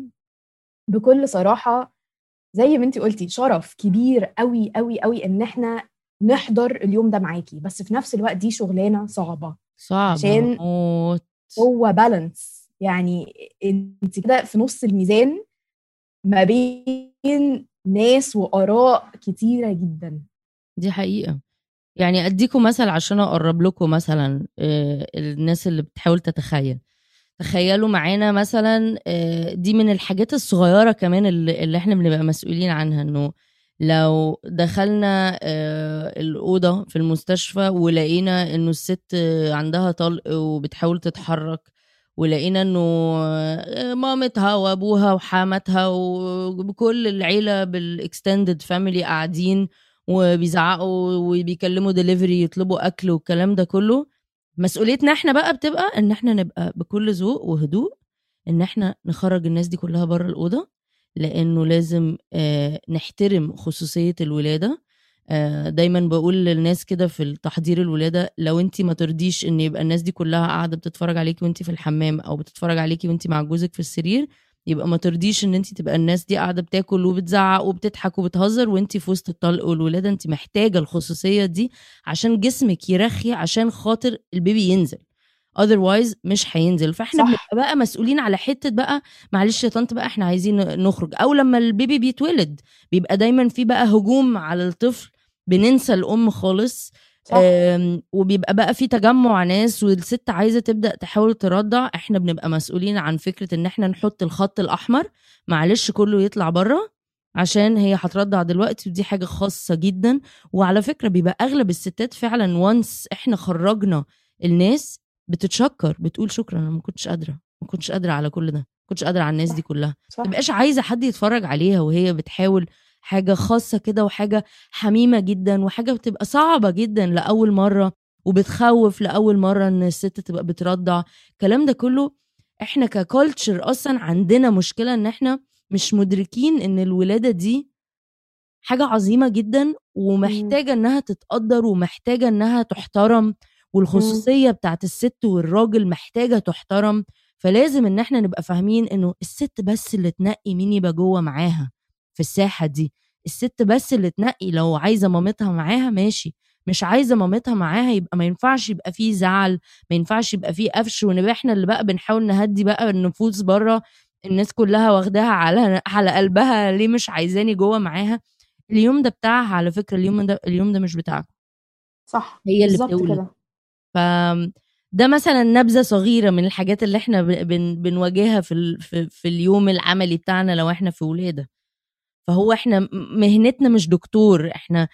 بكل صراحه، زي ما انت قلتي شرف كبير قوي قوي قوي ان احنا نحضر اليوم ده معاكي، بس في نفس الوقت دي شغلانه صعبه صعبة عشان موت. هو بالانس. يعني انت كده في نص الميزان ما بين ناس وآراء كتيرة جدا. دي حقيقة. يعني أديكم مثل عشان أقرب لكم مثلا الناس اللي بتحاول تتخيل. تخيلوا معانا مثلا دي من الحاجات الصغيرة كمان اللي احنا بنبقى مسؤولين عنها، انه لو دخلنا الأوضة في المستشفى ولقينا انه الست عندها طلق وبتحاول تتحرك، ولقينا انه مامتها وابوها وحامتها وكل العيلة بالاكستندد فاميلي قاعدين وبيزعقوا وبيكلموا ديليفري يطلبوا اكل والكلام ده كله، مسؤوليتنا احنا بقى بتبقى ان احنا نبقى بكل ذوق وهدوء ان احنا نخرج الناس دي كلها بره الأوضة، لانه لازم نحترم خصوصية الولادة. دايما بقول للناس كده في التحضير الولادة، لو انتي ما ترضيش ان يبقى الناس دي كلها قاعدة بتتفرج عليكي وانتي في الحمام او بتتفرج عليكي وانتي مع جوزك في السرير، يبقى ما ترضيش ان انتي تبقى الناس دي قاعدة بتاكل وبتزعق وبتضحك وبتهزر وانتي في وسط الطلق والولادة. انتي محتاجة الخصوصية دي عشان جسمك يرخي، عشان خاطر البيبي ينزل، otherwise مش هينزل. فاحنا صح. بنبقى بقى مسؤولين على حتة بقى، معلش يا طنط بقى احنا عايزين نخرج. او لما البيبي بيتولد بيبقى دايما في بقى هجوم على الطفل، بننسى الأم خالص. صح. وبيبقى بقى في تجمع ناس والست عايزة تبدأ تحاول ترضع، احنا بنبقى مسؤولين عن فكرة ان احنا نحط الخط الأحمر، معلش كله يطلع بره عشان هي هترضع دلوقتي، ودي حاجة خاصة جدا. وعلى فكرة بيبقى أغلب الستات فعلا وانس احنا خرجنا الناس بتتشكر، بتقول شكرا انا ما كنتش قادرة على كل ده، ما كنتش قادرة على الناس دي كلها. صح. تبقاش عايزة حد يتفرج عليها وهي بتحاول، حاجة خاصة كده وحاجة حميمة جدا وحاجة بتبقى صعبة جدا لأول مرة، وبتخوف لأول مرة ان الست تبقى بترضع. الكلام ده كله احنا ككولتشر اصلا عندنا مشكلة ان احنا مش مدركين ان الولادة دي حاجة عظيمة جدا ومحتاجة انها تتقدر ومحتاجة انها تحترم، والخصوصية بتاعت الست والراجل محتاجة تحترم. فلازم ان احنا نبقى فاهمين انه الست بس اللي تنقي مين يبقى جوه معاها في الساحة دي، الست بس اللي تنقي. لو عايزة مامتها معاها ماشي، مش عايزة مامتها معاها يبقى ما ينفعش يبقى فيه زعل، ما ينفعش يبقى فيه قفش، ونبقى احنا اللي بقى بنحاول نهدي بقى النفوس بره، الناس كلها واخداها على قلبها ليه مش عايزاني جوه معاها. اليوم ده بتاعها على فكرة، اليوم ده مش بتاعك، صح. هي اللي بالظبط بتولد. كده. ف ده مثلا نبذة صغيرة من الحاجات اللي احنا بنواجهها في اليوم العملي بتاعنا لو احنا في ولادة. فهو احنا مهنتنا مش دكتور، احنا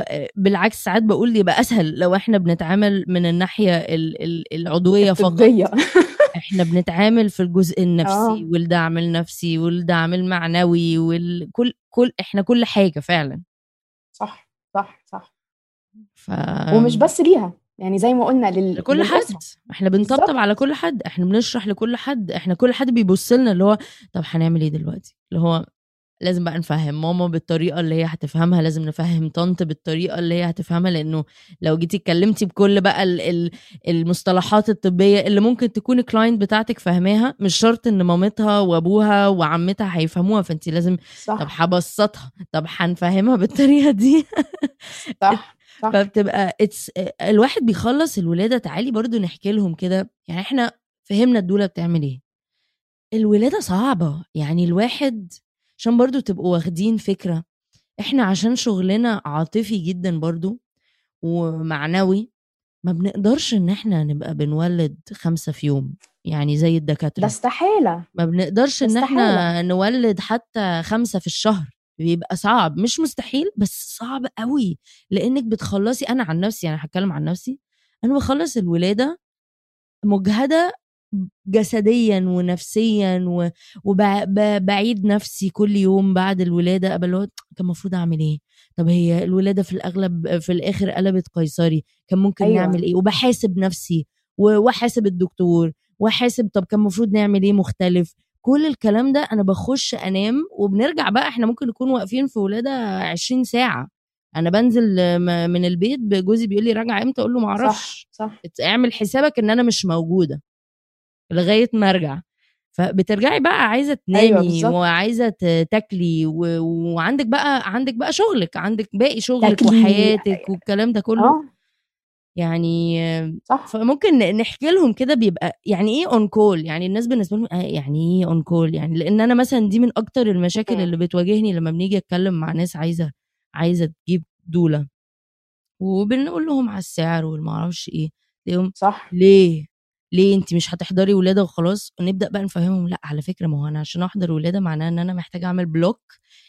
بالعكس ساعات بقول يبقى اسهل لو احنا بنتعامل من الناحية العضوية فقط. الطبية. احنا بنتعامل في الجزء النفسي والدعم النفسي والدعم المعنوي احنا كل حاجة فعلا. صح صح صح. ف... ومش بس ليها، يعني زي ما قلنا لكل حد للأسرة. احنا بنطبطب على كل حد، احنا بنشرح لكل حد، احنا كل حد بيبص لنا اللي هو طب هنعمل ايه دلوقتي، اللي هو لازم بقى نفهم ماما بالطريقة اللي هي هتفهمها، لازم نفهم طنط بالطريقة اللي هي هتفهمها، لأنه لو جيتي اتكلمتي بكل بقى المصطلحات الطبية اللي ممكن تكون الكلاينت بتاعتك فهماها، مش شرط ان مامتها وابوها وعمتها هيفهموها، فانت لازم طب صح هبسطها، طب هنفهمها بالطريقة دي. صح صح. فبتبقى الواحد بيخلص الولادة، تعالي برضو نحكي لهم كده، يعني احنا فهمنا الدولة بتعمل ايه. الولادة صعبة، يعني الواحد عشان برضو تبقوا واخدين فكرة، احنا عشان شغلنا عاطفي جدا برضو ومعنوي، ما بنقدرش ان احنا نبقى بنولد 5 في يوم، يعني زي ده الدكاترة استحالة، ما بنقدرش ده ان استحالة. احنا نولد حتى 5 في الشهر، بيبقى صعب، مش مستحيل بس صعب قوي، لانك بتخلصي، انا عن نفسي يعني هتكلم عن نفسي، انا بخلص الولادة مجهدة جسديا ونفسيا وبعيد نفسي كل يوم بعد الولادة، قبل كان المفروض اعمل ايه، طب هي الولادة في الاغلب في الاخر قلبت قيصري، كان ممكن نعمل أيوة ايه، وبحاسب نفسي وحاسب الدكتور وحاسب طب كان المفروض نعمل ايه مختلف، كل الكلام ده انا بخش انام وبنرجع بقى، احنا ممكن نكون واقفين في ولادة 20 ساعة، انا بنزل من البيت جوزي بيقول لي راجع امتى، اقول له صح معرفش، صح. اعمل حسابك ان انا مش موجودة لغاية ما ارجع. فبترجعي بقى عايزة أيوة تنامي بالظبط. وعايزة تاكلي وعندك بقى عندك شغلك، عندك باقي شغلك تاكلي. وحياتك والكلام ده كله، اه يعني صح. فممكن نحكي لهم كده بيبقى يعني ايه اون كول، يعني الناس بالنسبة لهم يعني ايه اون كول، يعني لان انا مثلا دي من اكتر المشاكل اللي بتواجهني لما بنيجي اتكلم مع ناس عايزة تجيب دولة، وبنقول لهم على السعر والمعرفش ايه، ليهم صح. ليه انت مش هتحضري ولاده وخلاص، ونبدا بقى نفهمهم لا على فكره، ما هو انا عشان احضر ولاده معناه ان انا محتاجه اعمل بلوك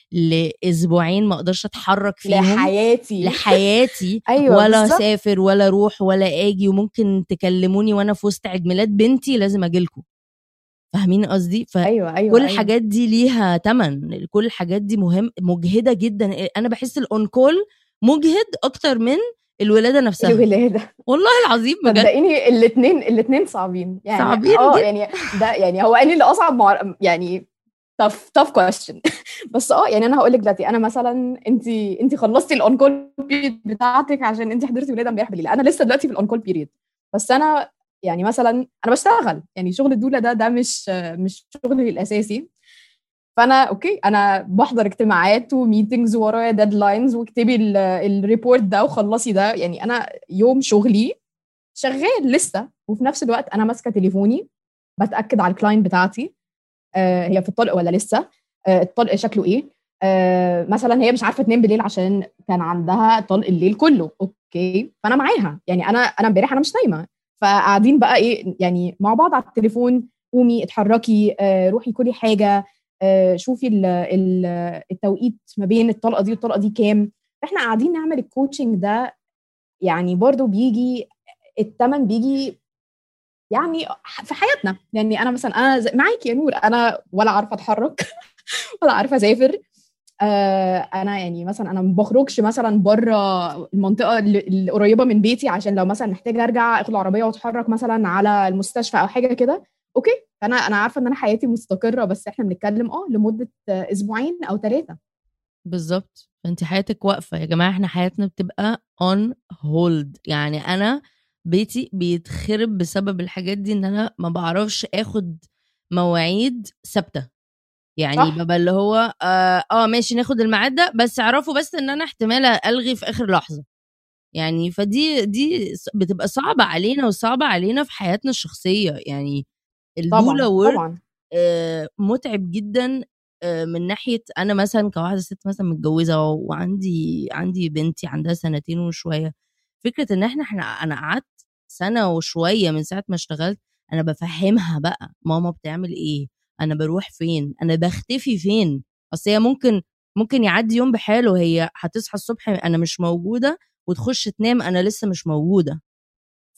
لاسبوعين ما اقدرش اتحرك فيهم لحياتي. لحياتي، أيوة ولا بالظبط. اسافر ولا اروح ولا اجي، وممكن تكلموني وانا في وسط عيد ميلاد بنتي لازم اجيلكم، فاهمين قصدي؟ أيوة كل أيوة أيوة. الحاجات دي ليها تمن، كل الحاجات دي مجهدة جدا، انا بحس الاون كول مجهد اكتر من الولادة نفسها، الولادة. والله العظيم بجد صدقيني الاتنين صعبين يعني. صعبين جدا. يعني ده يعني هو اني اللي اصعب يعني tough question. بس يعني انا هقول لك دلوقتي، انا مثلا انت خلصتي الاون كول بيريد بتاعتك عشان انت حضرتي ولاده امبارح بالليل، انا لسه دلوقتي في الاون كول بيريد، بس انا يعني مثلا انا بشتغل، يعني شغل الدوله ده مش شغلي الاساسي، فانا اوكي انا بحضر اجتماعات وميتنجز ورايا ديدلاينز، واكتبي الريبورت ده وخلصي ده، يعني انا يوم شغلي شغال لسه، وفي نفس الوقت انا ماسكه تليفوني بتاكد على الكلاينت بتاعتي هي في الطلق ولا لسه، الطلق شكله ايه، مثلا هي مش عارفه تنام بالليل عشان كان عندها طلق الليل كله، اوكي فانا معاها، يعني انا امبارح انا مش نايمه، فقاعدين بقى ايه يعني مع بعض على التليفون، قومي اتحركي روحي كلي حاجه، شوفي التوقيت ما بين الطلقه دي والطلقه دي كام، احنا قاعدين نعمل الكوتشنج ده، يعني برضو بيجي الثمن بيجي يعني في حياتنا، يعني انا مثلا انا معاكي يا نور، انا ولا عارفه اتحرك ولا عارفه اسافر، انا يعني مثلا انا ما بخرجش مثلا بره المنطقه القريبه من بيتي، عشان لو مثلا محتاجه ارجع اخد العربيه واتحرك مثلا على المستشفى او حاجه كده، اوكي انا عارفه ان انا حياتي مستقره، بس احنا بنتكلم لمده اسبوعين او 3. بالظبط، انت حياتك واقفة يا جماعة، احنا حياتنا بتبقى on hold، يعني انا بيتي بيتخرب بسبب الحاجات دي، ان انا ما بعرفش اخد مواعيد ثابتة، يعني صح بابا اللي هو ماشي ناخد الميعاد ده، بس اعرفوا بس ان انا احتمال الغي في اخر لحظة، يعني دي بتبقى صعبة علينا وصعبة علينا في حياتنا الشخصية، يعني الدولا طبعا وورك طبعا. متعب جدا، من ناحية أنا مثلا كواحدة ست مثلا متجوزة وعندي بنتي عندها 2 سنين وشوية، فكرة إن أنا قعدت 1 وشوية من ساعة ما اشتغلت، أنا بفهمها بقى ماما بتعمل إيه، أنا بروح فين، أنا بختفي فين، أصل هي ممكن يعدي يوم بحاله، هي هتصحى الصبح أنا مش موجودة وتخش تنام أنا لسه مش موجودة،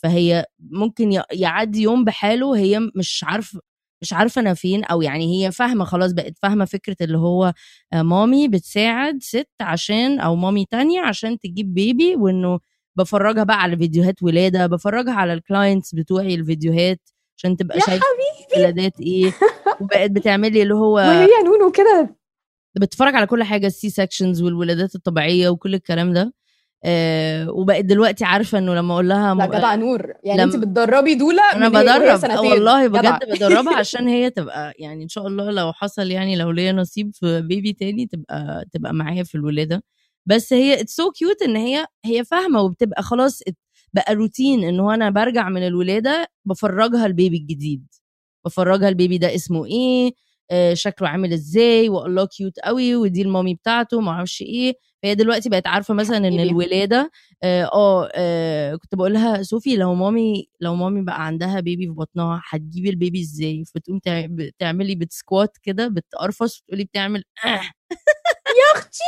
فهي ممكن يعدي يوم بحاله هي مش عارفة أنا فين، أو يعني هي فاهمة خلاص، بقت فاهمة فكرة اللي هو مامي بتساعد ست عشان، أو مامي تانية عشان تجيب بيبي، وإنه بفرجها بقى على فيديوهات ولادة، بفرجها على الكلاينتس بتوعي الفيديوهات عشان تبقى يا شايفة حبيبي. ولادات إيه. وبقت بتعملي اللي هو وهي نونو كده بتفرج على كل حاجة، السي سكشنز والولادات الطبيعية وكل الكلام ده. وبقت دلوقتي عارفة إنه لما أقول لها لا جدع نور، يعني انت لما بتدربي دولة انا وهي بدرب سنتين والله جدع. بجد بدربها عشان هي تبقى يعني ان شاء الله لو حصل يعني لو ليا نصيب في بيبي تاني تبقى معايا في الولادة. بس هي اتس سو كيوت ان هي فاهمة، وبتبقى خلاص بقى روتين انه انا برجع من الولادة بفرجها البيبي الجديد، بفرجها البيبي ده اسمه ايه، شكله عامل ازاي، والله كيوت قوي، ودي المامي بتاعته ما اعرفش ايه. فهي دلوقتي بقت عارفة مثلا ان حبيبي. الولادة كنت بقول لها صوفي لو مامي بقى عندها بيبي في بطنها هتجيبي البيبي ازاي، فتقوم تعملي بتسكوات كده بتقرفص، وتقولي بتعمل يا اختي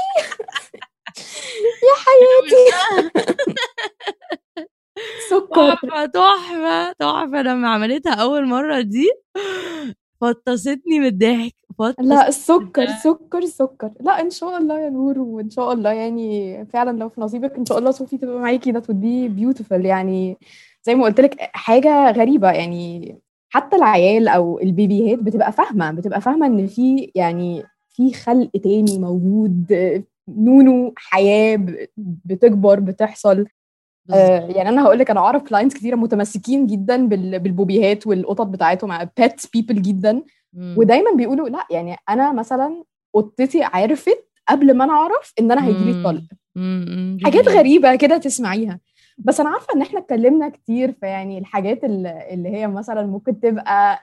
يا حياتي سكر. تحفة تحفة تحفة. لما عملتها أول مرة دي فطستني من الضحك، لا فطستني من السكر الضحك. سكر سكر. لا ان شاء الله يا نور، وان شاء الله يعني فعلا لو في نصيبك ان شاء الله صوفي تبقى معاكي، ده would be beautiful يعني. زي ما قلت لك حاجة غريبة يعني، حتى العيال او البيبيهات بتبقى فاهمة ان في يعني في خلق تاني موجود، نونو حياة بتكبر بتحصل. يعني انا هقول لك، انا اعرف كلاينتس كتيره متمسكين جدا بالبوبيهات والقطط بتاعتهم، بيت بيبل جدا. مم. ودايما بيقولوا لا يعني انا مثلا قطتي عرفت قبل ما انا اعرف ان انا هيجيلي الطلق. دي حاجات حقيقة. غريبه كده تسمعيها. بس انا عارفه ان احنا اتكلمنا كتير في يعني الحاجات اللي هي مثلا ممكن تبقى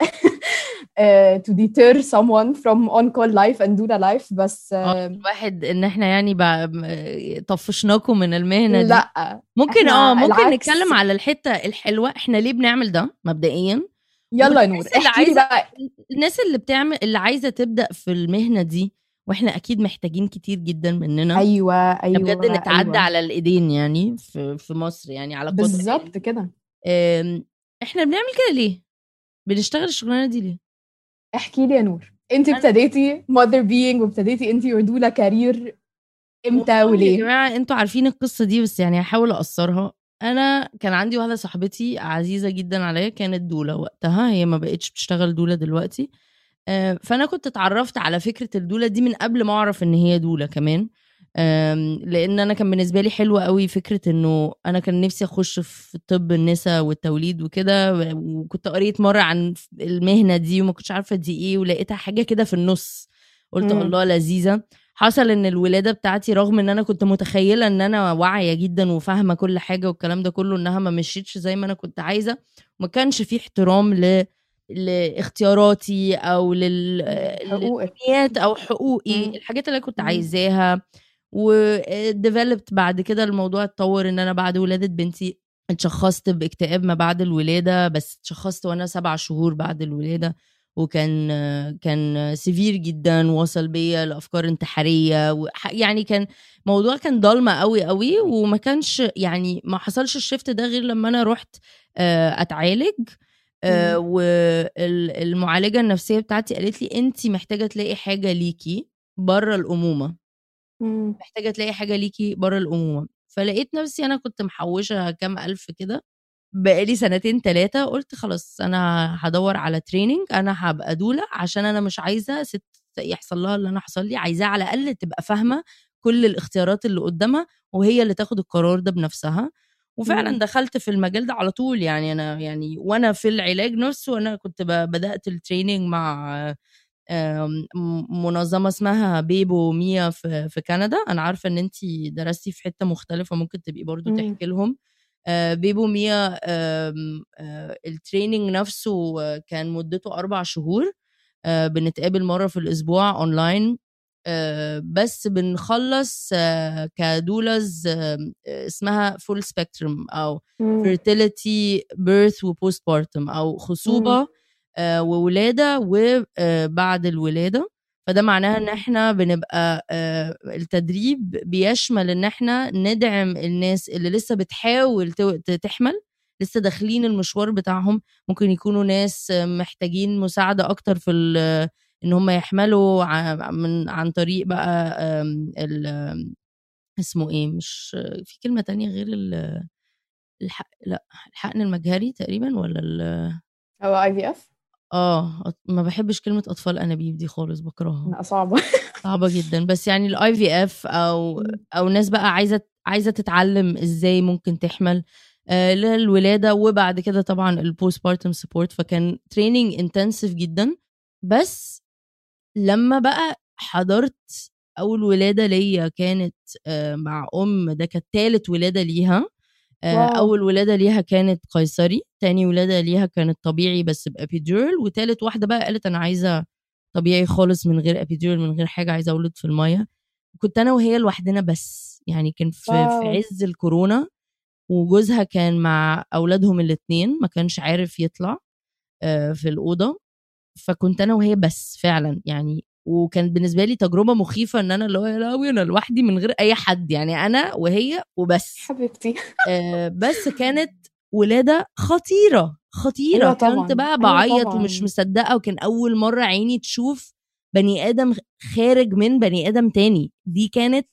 to deter someone from on-call life and doula life. بس الواحد ان احنا يعني طفشناكم من المهنة دي. لا احنا ممكن العكس. نتكلم على الحتة الحلوة، احنا ليه بنعمل ده مبدئيا، يلا يا نور والناس اللي احكي لي عايزة، بقى. الناس اللي عايزة تبدأ في المهنة دي، واحنا اكيد محتاجين كتير جدا مننا. ايوه احنا بجد ايوه نتعدى ايوه على الايدين يعني في مصر يعني على قدر بالظبط كده. احنا بنعمل كده ليه، بنشتغل الشغلانة دي ليه؟ احكي لي يا نور، انت انا ابتديتي mother being وابتديتي انت your doula كارير امتى والله يا وليه؟ جماعة انتوا عارفين القصة دي، بس يعني هحاول اقصرها. انا كان عندي واحدة صاحبتي عزيزة جدا عليا كانت دولة وقتها، هي ما بقتش بتشتغل دولة دلوقتي. فانا كنت اتعرفت على فكرة الدولة دي من قبل ما اعرف ان هي دولة كمان. لان انا كان بالنسبة لي حلوة قوي فكرة انه انا كان نفسي اخش في طب النساء والتوليد وكده، وكنت قريت مرة عن المهنة دي وما كنتش عارفة دي ايه، ولقيتها حاجة كده في النص، قلت امم الله لذيذة. حصل ان الولادة بتاعتي رغم ان انا كنت متخيلة ان انا واعية جدا وفاهمة كل حاجة والكلام ده كله، انها ما مشيتش زي ما انا كنت عايزة. وما كانش فيه احترام لاختياراتي او حقوقك. للامنيات او حقوقي، امم الحاجات اللي أنا كنت امم عايزاها. وديفلوبت بعد كده الموضوع اتطور ان انا بعد ولادة بنتي اتشخصت باكتئاب ما بعد الولادة، بس اتشخصت وانا 7 شهور بعد الولادة. كان سيفير جدا، وصل بيا لافكار انتحاريه يعني كان موضوع كان ضلمه قوي قوي، وما كانش يعني ما حصلش الشفت ده غير لما انا رحت اتعالج. امم والمعالجه النفسيه بتاعتي قالت لي انتي محتاجه تلاقي حاجه ليكي بره الامومه، امم محتاجه تلاقي حاجه ليكي بره الامومه. فلقيت نفسي انا كنت محوشه كام الف كده بقالي 2-3 قلت خلاص انا هدور على تريننج، انا هبقى دولة عشان انا مش عايزة ست يحصل لها اللي انا حصل لي، عايزاها على الاقل تبقى فاهمة كل الاختيارات اللي قدامها وهي اللي تاخد القرار ده بنفسها. وفعلا دخلت في المجال ده على طول يعني. انا يعني وانا في العلاج نفسه انا كنت بدأت التريننج مع منظمة اسمها بيبو ميا في كندا. انا عارفة ان انتي درستي في حتة مختلفة، ممكن تبقي برضو تحكي لهم. بيبو ميا التريننج نفسه كان مدته 4 شهور. بنتقابل مرة في الأسبوع أونلاين. بس بنخلص كدولز اسمها فول سبيكترم أو fertility birth و postpartum أو خصوبة وولادة وبعد الولادة. فده معناها ان احنا بنبقى التدريب بيشمل ان احنا ندعم الناس اللي لسه بتحاول تحمل، لسه داخلين المشوار بتاعهم، ممكن يكونوا ناس محتاجين مساعدة اكتر في ان هم يحملوا عن طريق بقى اسمه ايه، مش في كلمة تانية غير لا الحقن المجهري تقريبا، ولا او IVF. ما بحبش كلمة اطفال انابيب دي خالص، بكرهها، صعبة. صعبة جدا. بس يعني الاي في اف او ناس بقى عايزة تتعلم ازاي ممكن تحمل للولادة، وبعد كده طبعا البوست بارتم سبورت. فكان تريننج انتنسيف جدا. بس لما بقى حضرت اول ولادة ليا كانت مع ده كانت تالت ولادة ليها. واو. اول ولادة ليها كانت قيصري، تاني ولادة ليها كانت طبيعي بس بابيدورال، وتالت واحدة بقى قالت انا عايزة طبيعي خالص من غير ابيدورال من غير حاجة، عايزة اولد في المية. كنت انا وهي لوحدنا، بس يعني كان في واو. عز الكورونا، وجوزها كان مع اولادهم الاتنين ما كانش عارف يطلع في الأوضة. فكنت انا وهي بس فعلا يعني. وكان بالنسبه لي تجربه مخيفه ان انا اللي هو يا لهوي انا لوحدي من غير اي حد، يعني انا وهي وبس. حبيبتي. بس كانت ولاده خطيره خطيره. ايوه كنت طبعا، بقى ايوه بعيط ومش طبعا. مصدقه، وكان اول مره عيني تشوف بني ادم خارج من بني ادم تاني. دي كانت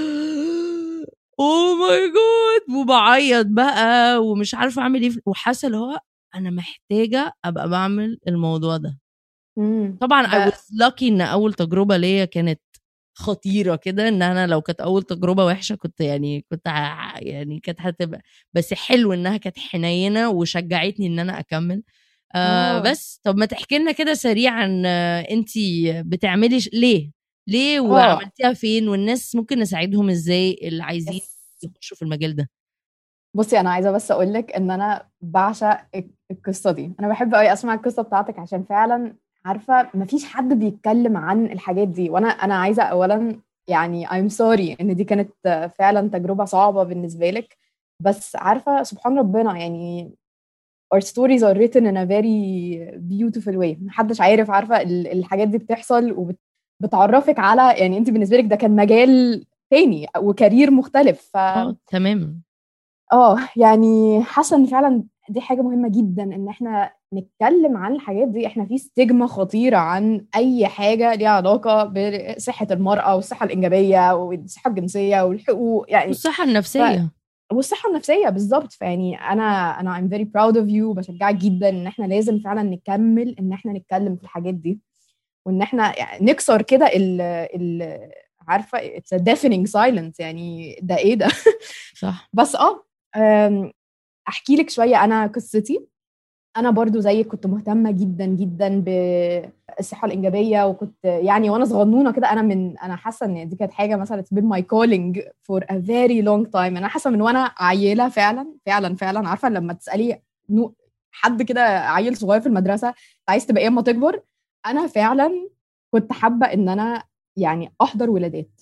اوه ماي جاد، وبعيط بقى ومش عارفه اعمل ايه، وحاسه اللي هو انا محتاجه ابقى بعمل الموضوع ده. طبعا I was lucky ان اول تجربة ليا كانت خطيرة كده، ان انا لو كانت اول تجربة وحشة كنت يعني يعني كانت هتبقى، بس حلو انها كانت حنينة وشجعتني ان انا اكمل. بس طب ما تحكي لنا كده سريعا، انتي بتعملي ليه وعملتيها فين، والناس ممكن نساعدهم ازاي اللي عايزين يخشوا في المجال ده؟ بصي، انا عايزه بس اقول لك ان انا بعشق القصه دي. انا بحب قوي اسمع القصه بتاعتك عشان فعلا عارفه مفيش حد بيتكلم عن الحاجات دي. وانا عايزه اولا يعني I'm sorry ان دي كانت فعلا تجربه صعبه بالنسبه لك. بس عارفه سبحان ربنا يعني our stories are written in a very beautiful way. محدش عارفه الحاجات دي بتحصل وبتعرفك على يعني انت بالنسبه لك ده كان مجال تاني وكارير مختلف. تمام. يعني حاسه ان فعلا دي حاجه مهمه جدا ان احنا نتكلم عن الحاجات دي. احنا في ستيجما خطيره عن اي حاجه ليها علاقه بصحه المراه والصحه الانجابيه والصحه الجنسيه والحقوق يعني. والصحة النفسية. والصحه النفسيه بالظبط. فيعني انا I'm very proud of you، بشجعك جدا ان احنا لازم فعلا نكمل ان احنا نتكلم في الحاجات دي، وان احنا يعني نكسر كده ال عارفه it's a deafening silence. يعني ده ايه ده؟ صح. بس احكي لك شويه انا قصتي. انا برضو زيك كنت مهتمه جدا جدا بالصحه الانجابيه، وكنت يعني وانا صغنونه كده انا حاسه ان دي كانت حاجه مثلا it's been my calling for a very long time. انا حاسه من وانا عيله فعلا فعلا فعلا. عارفه لما تسالي حد كده عيل صغير في المدرسه انت عايز تبقى ايه اما تكبر، انا فعلا كنت حابه ان انا يعني احضر ولادات.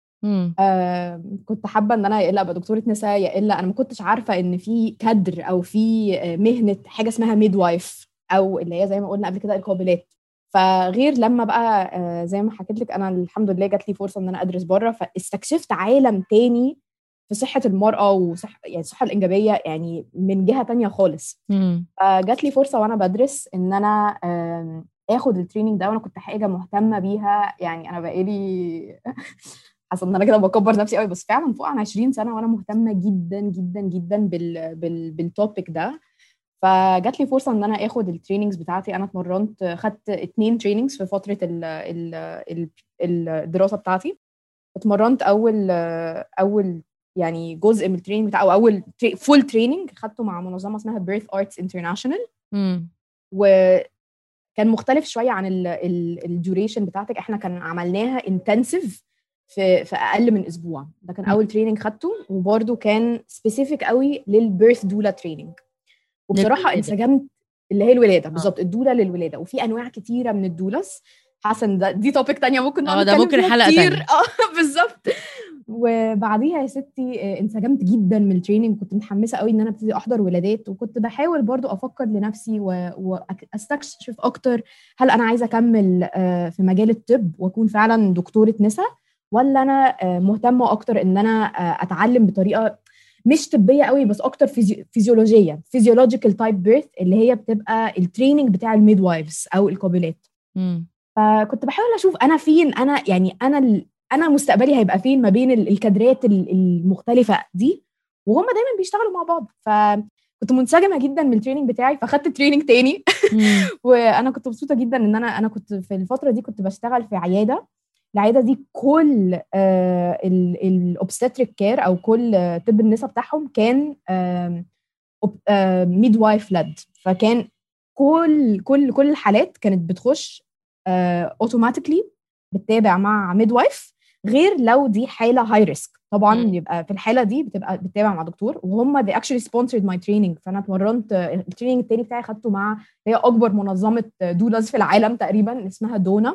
كنت حابه ان انا يا الا ابقى دكتوره نساء، يا الا انا ما كنتش عارفه ان في كادر او في مهنه حاجه اسمها ميد وايف، او اللي هي زي ما قلنا قبل كده القابلات. فغير لما بقى زي ما حكيت لك انا الحمد لله جات لي فرصه ان انا ادرس بره، فاستكشفت عالم تاني في صحه المراه يعني الصحه الانجابيه يعني من جهه تانية خالص. جات لي فرصه وانا بدرس ان انا اخد التريننج ده، وانا كنت حاجه مهتمه بيها. يعني انا بقالي حاسه ان انا كده بكبر نفسي قوي، بس فعلا فوق عن 20 سنه وانا مهتمه جدا جدا جدا بالتوبيك ده. فجات لي فرصه ان انا اخد التريننجز بتاعتي. انا خدت 2 تريننجز في فتره الدراسه بتاعتي. اتمرنت اول يعني جزء من التريننج بتاع او اول فول تريننج خدته مع منظمه اسمها بيرث ارتس انترناشونال. وكان مختلف شويه عن الديوريشن بتاعتك. احنا كان عملناها انتنسيف في اقل من اسبوع. ده كان اول تريننج خدته، وبرده كان سبيسيفيك قوي للبيرث دولا تريننج. وبصراحه انسجمت. اللي هي الولاده بالظبط، الدوله للولاده. وفي انواع كتيره من الدولس. حسن دي توبيك تانية ممكن نقعد ده ممكن حلقه كتير. بالظبط. وبعديها يا ستي انسجمت جدا من التريننج. كنت متحمسه قوي ان انا ابتدي احضر ولادات، وكنت بحاول برضو افكر لنفسي واستكشف اكتر هل انا عايزه اكمل في مجال الطب واكون فعلا دكتوره نساء، ولا انا مهتمه اكتر ان انا اتعلم بطريقه مش طبيه قوي بس اكتر فيزيولوجيه physiological type birth اللي هي بتبقى التريننج بتاع الميد وايفز او القابلات. فكنت بحاول اشوف انا فين، انا يعني انا مستقبلي هيبقى فين ما بين الكادرات المختلفه دي، وهم دايما بيشتغلوا مع بعض. فكنت منسجمه جدا من التريننج بتاعي فاخدت تريننج تاني وانا كنت مبسوطه جدا ان انا كنت في الفتره دي كنت بشتغل في عياده. العياده دي كل الاوبستريك كير او كل طب النساء بتاعهم كان ميد وايف لد، فكان كل الحالات كانت بتخش اوتوماتيكلي بتتابع مع ميد وايف، غير لو دي حاله هاي ريسك طبعا يبقى في الحاله دي بتبقى بتتابع مع دكتور. وهم they actually sponsored my training، فانا اتمرنت التريننج التاني بتاعي خدته مع هي اكبر منظمه دولاز في العالم تقريبا اسمها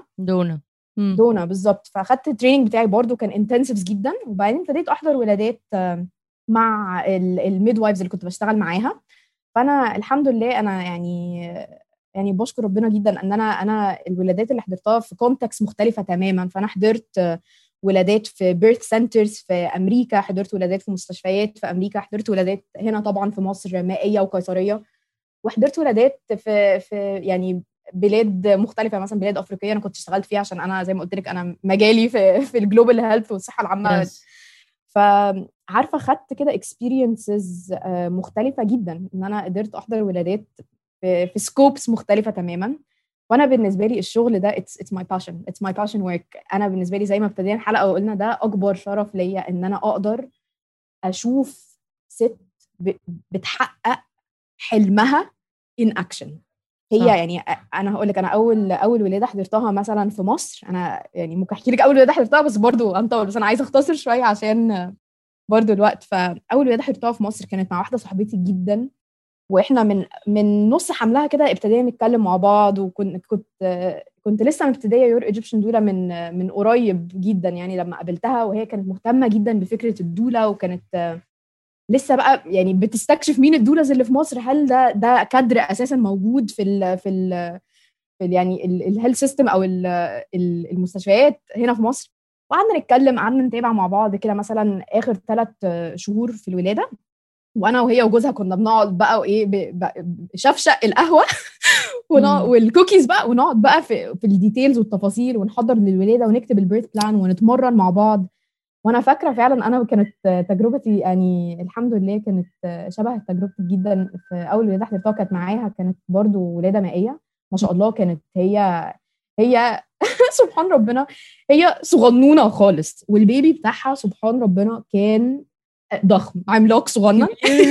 دونا بالظبط. فاخدت التريننج بتاعي برضو كان انتنسيفز جدا، وبعدين ابتديت احضر ولادات مع الميد وايفز اللي كنت بشتغل معاها. فانا الحمد لله انا يعني بشكر ربنا جدا ان انا الولادات اللي حضرتها في كونتكست مختلفه تماما. فانا حضرت ولادات في بيرث سنترز في امريكا، حضرت ولادات في مستشفيات في امريكا، حضرت ولادات هنا طبعا في مصر مائيه وقيصريه، وحضرت ولادات في يعني بلاد مختلفه مثلا بلاد افريقيه انا كنت اشتغلت فيها عشان انا زي ما قلت لك انا مجالي في الجلوبال هيلث والصحه العامه. فعارفه خدت كده اكسبيرينسز مختلفه جدا ان انا قدرت احضر ولادات في سكوبس مختلفه تماما. وانا بالنسبه لي الشغل ده it's my passion work. انا بالنسبه لي زي ما ابتدينا الحلقه وقلنا ده اكبر شرف ليا ان انا اقدر اشوف ست بتحقق حلمها in action. هي يعني انا هقول لك انا اول ولاده حضرتها مثلا في مصر، انا يعني ممكن احكي لك اول ولاده حضرتها بس برضو انطول، بس انا عايزه اختصر شويه عشان برضو الوقت. فاول ولاده حضرتها في مصر كانت مع واحده صاحبتي جدا، واحنا من نص حملها كده ابتدينا نتكلم مع بعض، كنت لسه مبتديه يور ايجيبشن دولا من قريب جدا يعني لما قابلتها، وهي كانت مهتمه جدا بفكره الدولا، وكانت لسه بقى يعني بتستكشف مين الدولز اللي في مصر، هل ده كادر اساسا موجود في يعني الهيلث سيستم او المستشفيات هنا في مصر. وقعدنا نتكلم، قعدنا نتابع مع بعض كده مثلا اخر 3 شهور في الولاده، وانا وهي وجوزها كنا بنقعد بقى وايه شفشق القهوه والكوكيز بقى، ونقعد بقى في الديتيلز والتفاصيل، ونحضر للولاده ونكتب البيرث بلان ونتمرن مع بعض. وانا فاكره فعلا انا كانت تجربتي يعني الحمد لله كانت شبه تجربتي جدا. في اول ولاده حضرتها كانت معاها كانت برضو ولاده مائيه ما شاء الله. كانت هي سبحان ربنا هي صغنونه خالص، والبيبي بتاعها سبحان ربنا كان ضخم عملاق صغنن.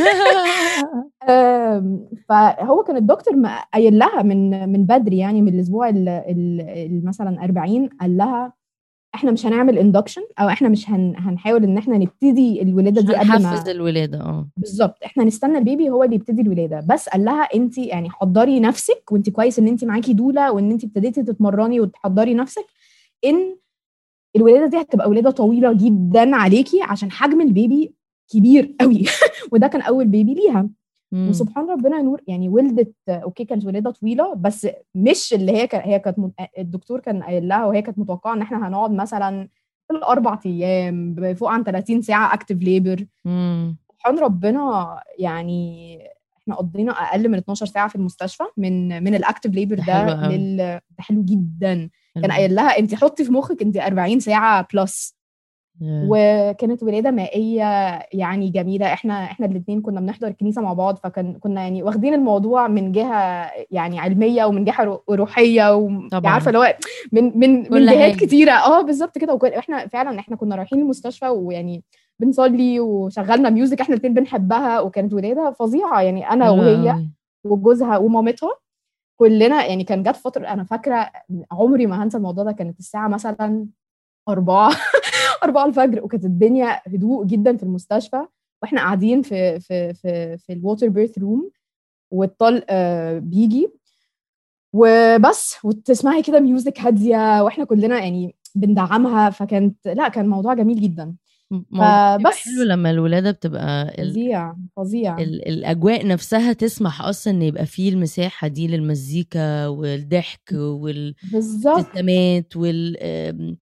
فهو كان الدكتور قايل لها من بدري يعني من الاسبوع مثلا 40 قال لها احنا مش هنعمل اندكشن او احنا مش هنحاول ان احنا نبتدي الولاده دي قبل ما نحفز الولاده. بالظبط احنا نستنى البيبي هو اللي يبتدي الولاده. بس قال لها انت يعني حضري نفسك، وانت كويس ان انت معاكي دوله وان انت ابتديتي تتمرني وتحضري نفسك ان الولاده دي هتبقى ولاده طويله جدا عليكي عشان حجم البيبي كبير قوي. وده كان اول بيبي ليها. وسبحان ربنا يا نور يعني ولدت اوكي كانت ولاده طويله، بس مش اللي هي كانت الدكتور كان قايل لها وهي كانت متوقعه ان احنا هنقعد مثلا في 4 ايام فوق عن 30 ساعه اكتف ليبر. سبحان ربنا يعني احنا قضينا اقل من 12 ساعه في المستشفى من الاكتف ليبر ده ده حلو جدا. كان قايل لها انت حطي في مخك انت 40 ساعه بلس. وكانت ولاده مائيه يعني جميله. احنا الاثنين كنا بنحضر الكنيسه مع بعض، كنا يعني واخدين الموضوع من جهه يعني علميه ومن جهه روحيه وعارفه اللي هو من جهات كتيره بالظبط كده. واحنا فعلا احنا كنا رايحين المستشفى ويعني بنصلي وشغلنا ميوزك احنا الاثنين بنحبها، وكانت ولاده فظيعه يعني انا وهي وجوزها ومامتها كلنا. يعني كان جت فتره انا فاكره عمري ما هنسى الموضوع ده، كانت الساعه مثلا 4 الفجر، وكانت الدنيا هدوء جدا في المستشفى، واحنا قاعدين في الووتر بيرث روم، والطلق بيجي وبس وتسمعي كده ميوزك هاديه واحنا كلنا يعني بندعمها. فكانت كان موضوع جميل جدا. بس حلو لما الولاده بتبقى فظيع الاجواء نفسها تسمح اصلا ان يبقى فيه المساحه دي للمزيكا والضحك والابتسامات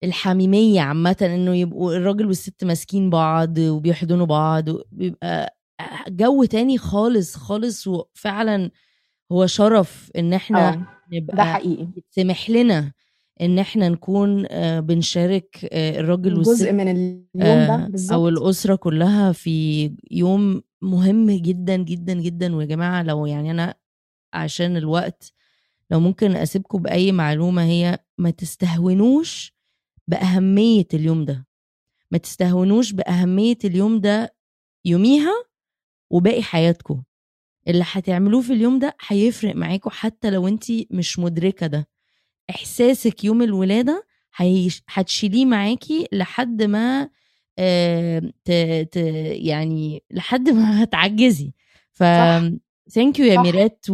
الحميمية عامة، انه يبقوا الراجل والست ماسكين بعض وبيحضنوا بعض، بيبقى جو تاني خالص خالص. وفعلا هو شرف ان احنا ده نبقى حقيقي يتسمح لنا ان احنا نكون بنشارك الراجل والست جزء من اليوم ده او بالظبط. الاسرة كلها في يوم مهم جدا جدا جدا. ويا جماعة لو يعني انا عشان الوقت لو ممكن اسيبكم باي معلومة، هي ما تستهونوش بأهمية اليوم ده، ما تستهونوش بأهمية اليوم ده يوميها وباقي حياتكم. اللي هتعملوه في اليوم ده هيفرق معاكم حتى لو انتي مش مدركة ده. احساسك يوم الولادة هتشيليه معاكي لحد ما يعني لحد ما هتعجزي. ف ثانك يو يا ميرات.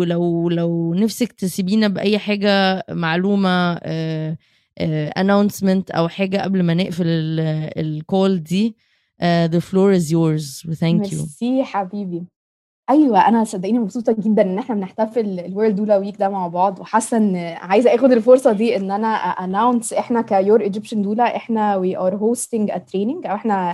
ولو نفسك تسيبينا بأي حاجة معلومة announcement او حاجة قبل ما نقفل الكول دي، the floor is yours. thank you. ميرسي حبيبي. ايوه انا صدقيني مبسوطه جدا ان احنا بنحتفل الورلد دولا ويك ده مع بعض، وحاسه ان عايزه اخد الفرصه دي ان انا اناونس احنا كيور ايجيبشن دولا احنا وي ار هوستنج ا تريننج، او احنا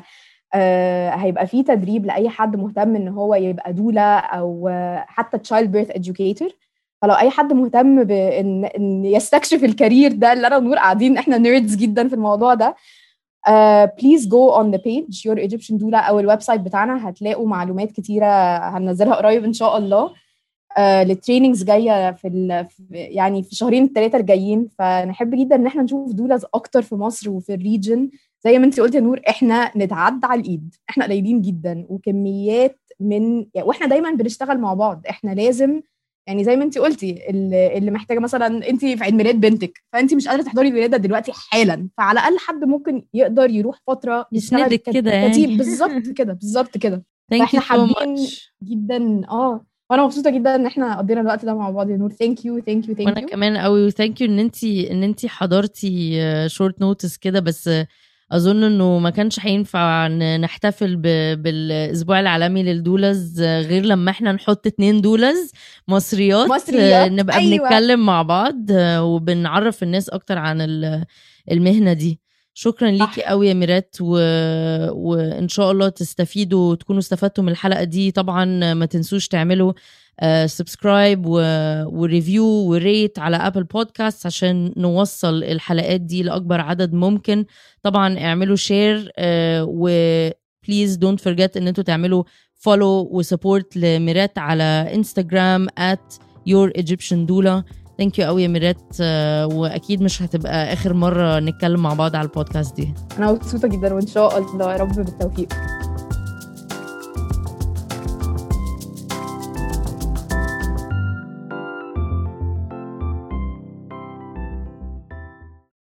هيبقى في تدريب لاي حد مهتم ان هو يبقى دولا او حتى تشايلد بيرث اديوكيتور. فلو اي حد مهتم بان يستكشف الكارير ده اللي انا ونور قاعدين احنا نيردز جدا في الموضوع ده، please go on the page Your Egyptian Doula او الويب سايت بتاعنا، هتلاقوا معلومات كتيره هننزلها قريب ان شاء الله. التريننجز جايه يعني في شهرين 3 الجايين، فنحب جدا ان احنا نشوف دولاز اكتر في مصر وفي الريجن. زي ما انت قلتي يا نور احنا نتعدى على الايد، احنا قليلين جدا وكميات من يعني، واحنا دايما بنشتغل مع بعض. احنا لازم يعني زي ما انت قلتي اللي محتاجه مثلا انت في عيد ميلاد بنتك فانت مش قادره تحضري الولاده دلوقتي حالا، فعلى الاقل حد ممكن يقدر يروح فتره يشتغل كده يعني. بالظبط كده بالظبط كده. thank فاحنا you so حابين much. جدا وانا مبسوطه جدا ان احنا قضينا الوقت ده مع بعض يا نور. ثانك يو ثانك يو ثانك وانا يو. كمان قوي ثانك يو ان انتي حضرتي شورت نوتس كده، بس اظن انه ما كانش هينفع نحتفل بالاسبوع العالمي للدولز غير لما احنا نحط 2 دولز مصريات نبقى أيوة. بنتكلم مع بعض وبنعرف الناس اكتر عن المهنة دي. شكرا ليكي قوي يا ميرات، وان شاء الله تستفيدوا وتكونوا استفدتوا من الحلقة دي. طبعا ما تنسوش تعملوا سبسكرايب وريفيو وريت على ابل بودكاست عشان نوصل الحلقات دي لاكبر عدد ممكن. طبعا اعملوا شير وبليز دونت فورجيت ان انتوا تعملوا فولو وسبورت لميرات على انستغرام @youregyptiandoula. ثانك يو قوي يا ميرات، واكيد مش هتبقى اخر مره نتكلم مع بعض على البودكاست دي. انا مبسوطه جدا وان شاء الله يا رب بالتوفيق.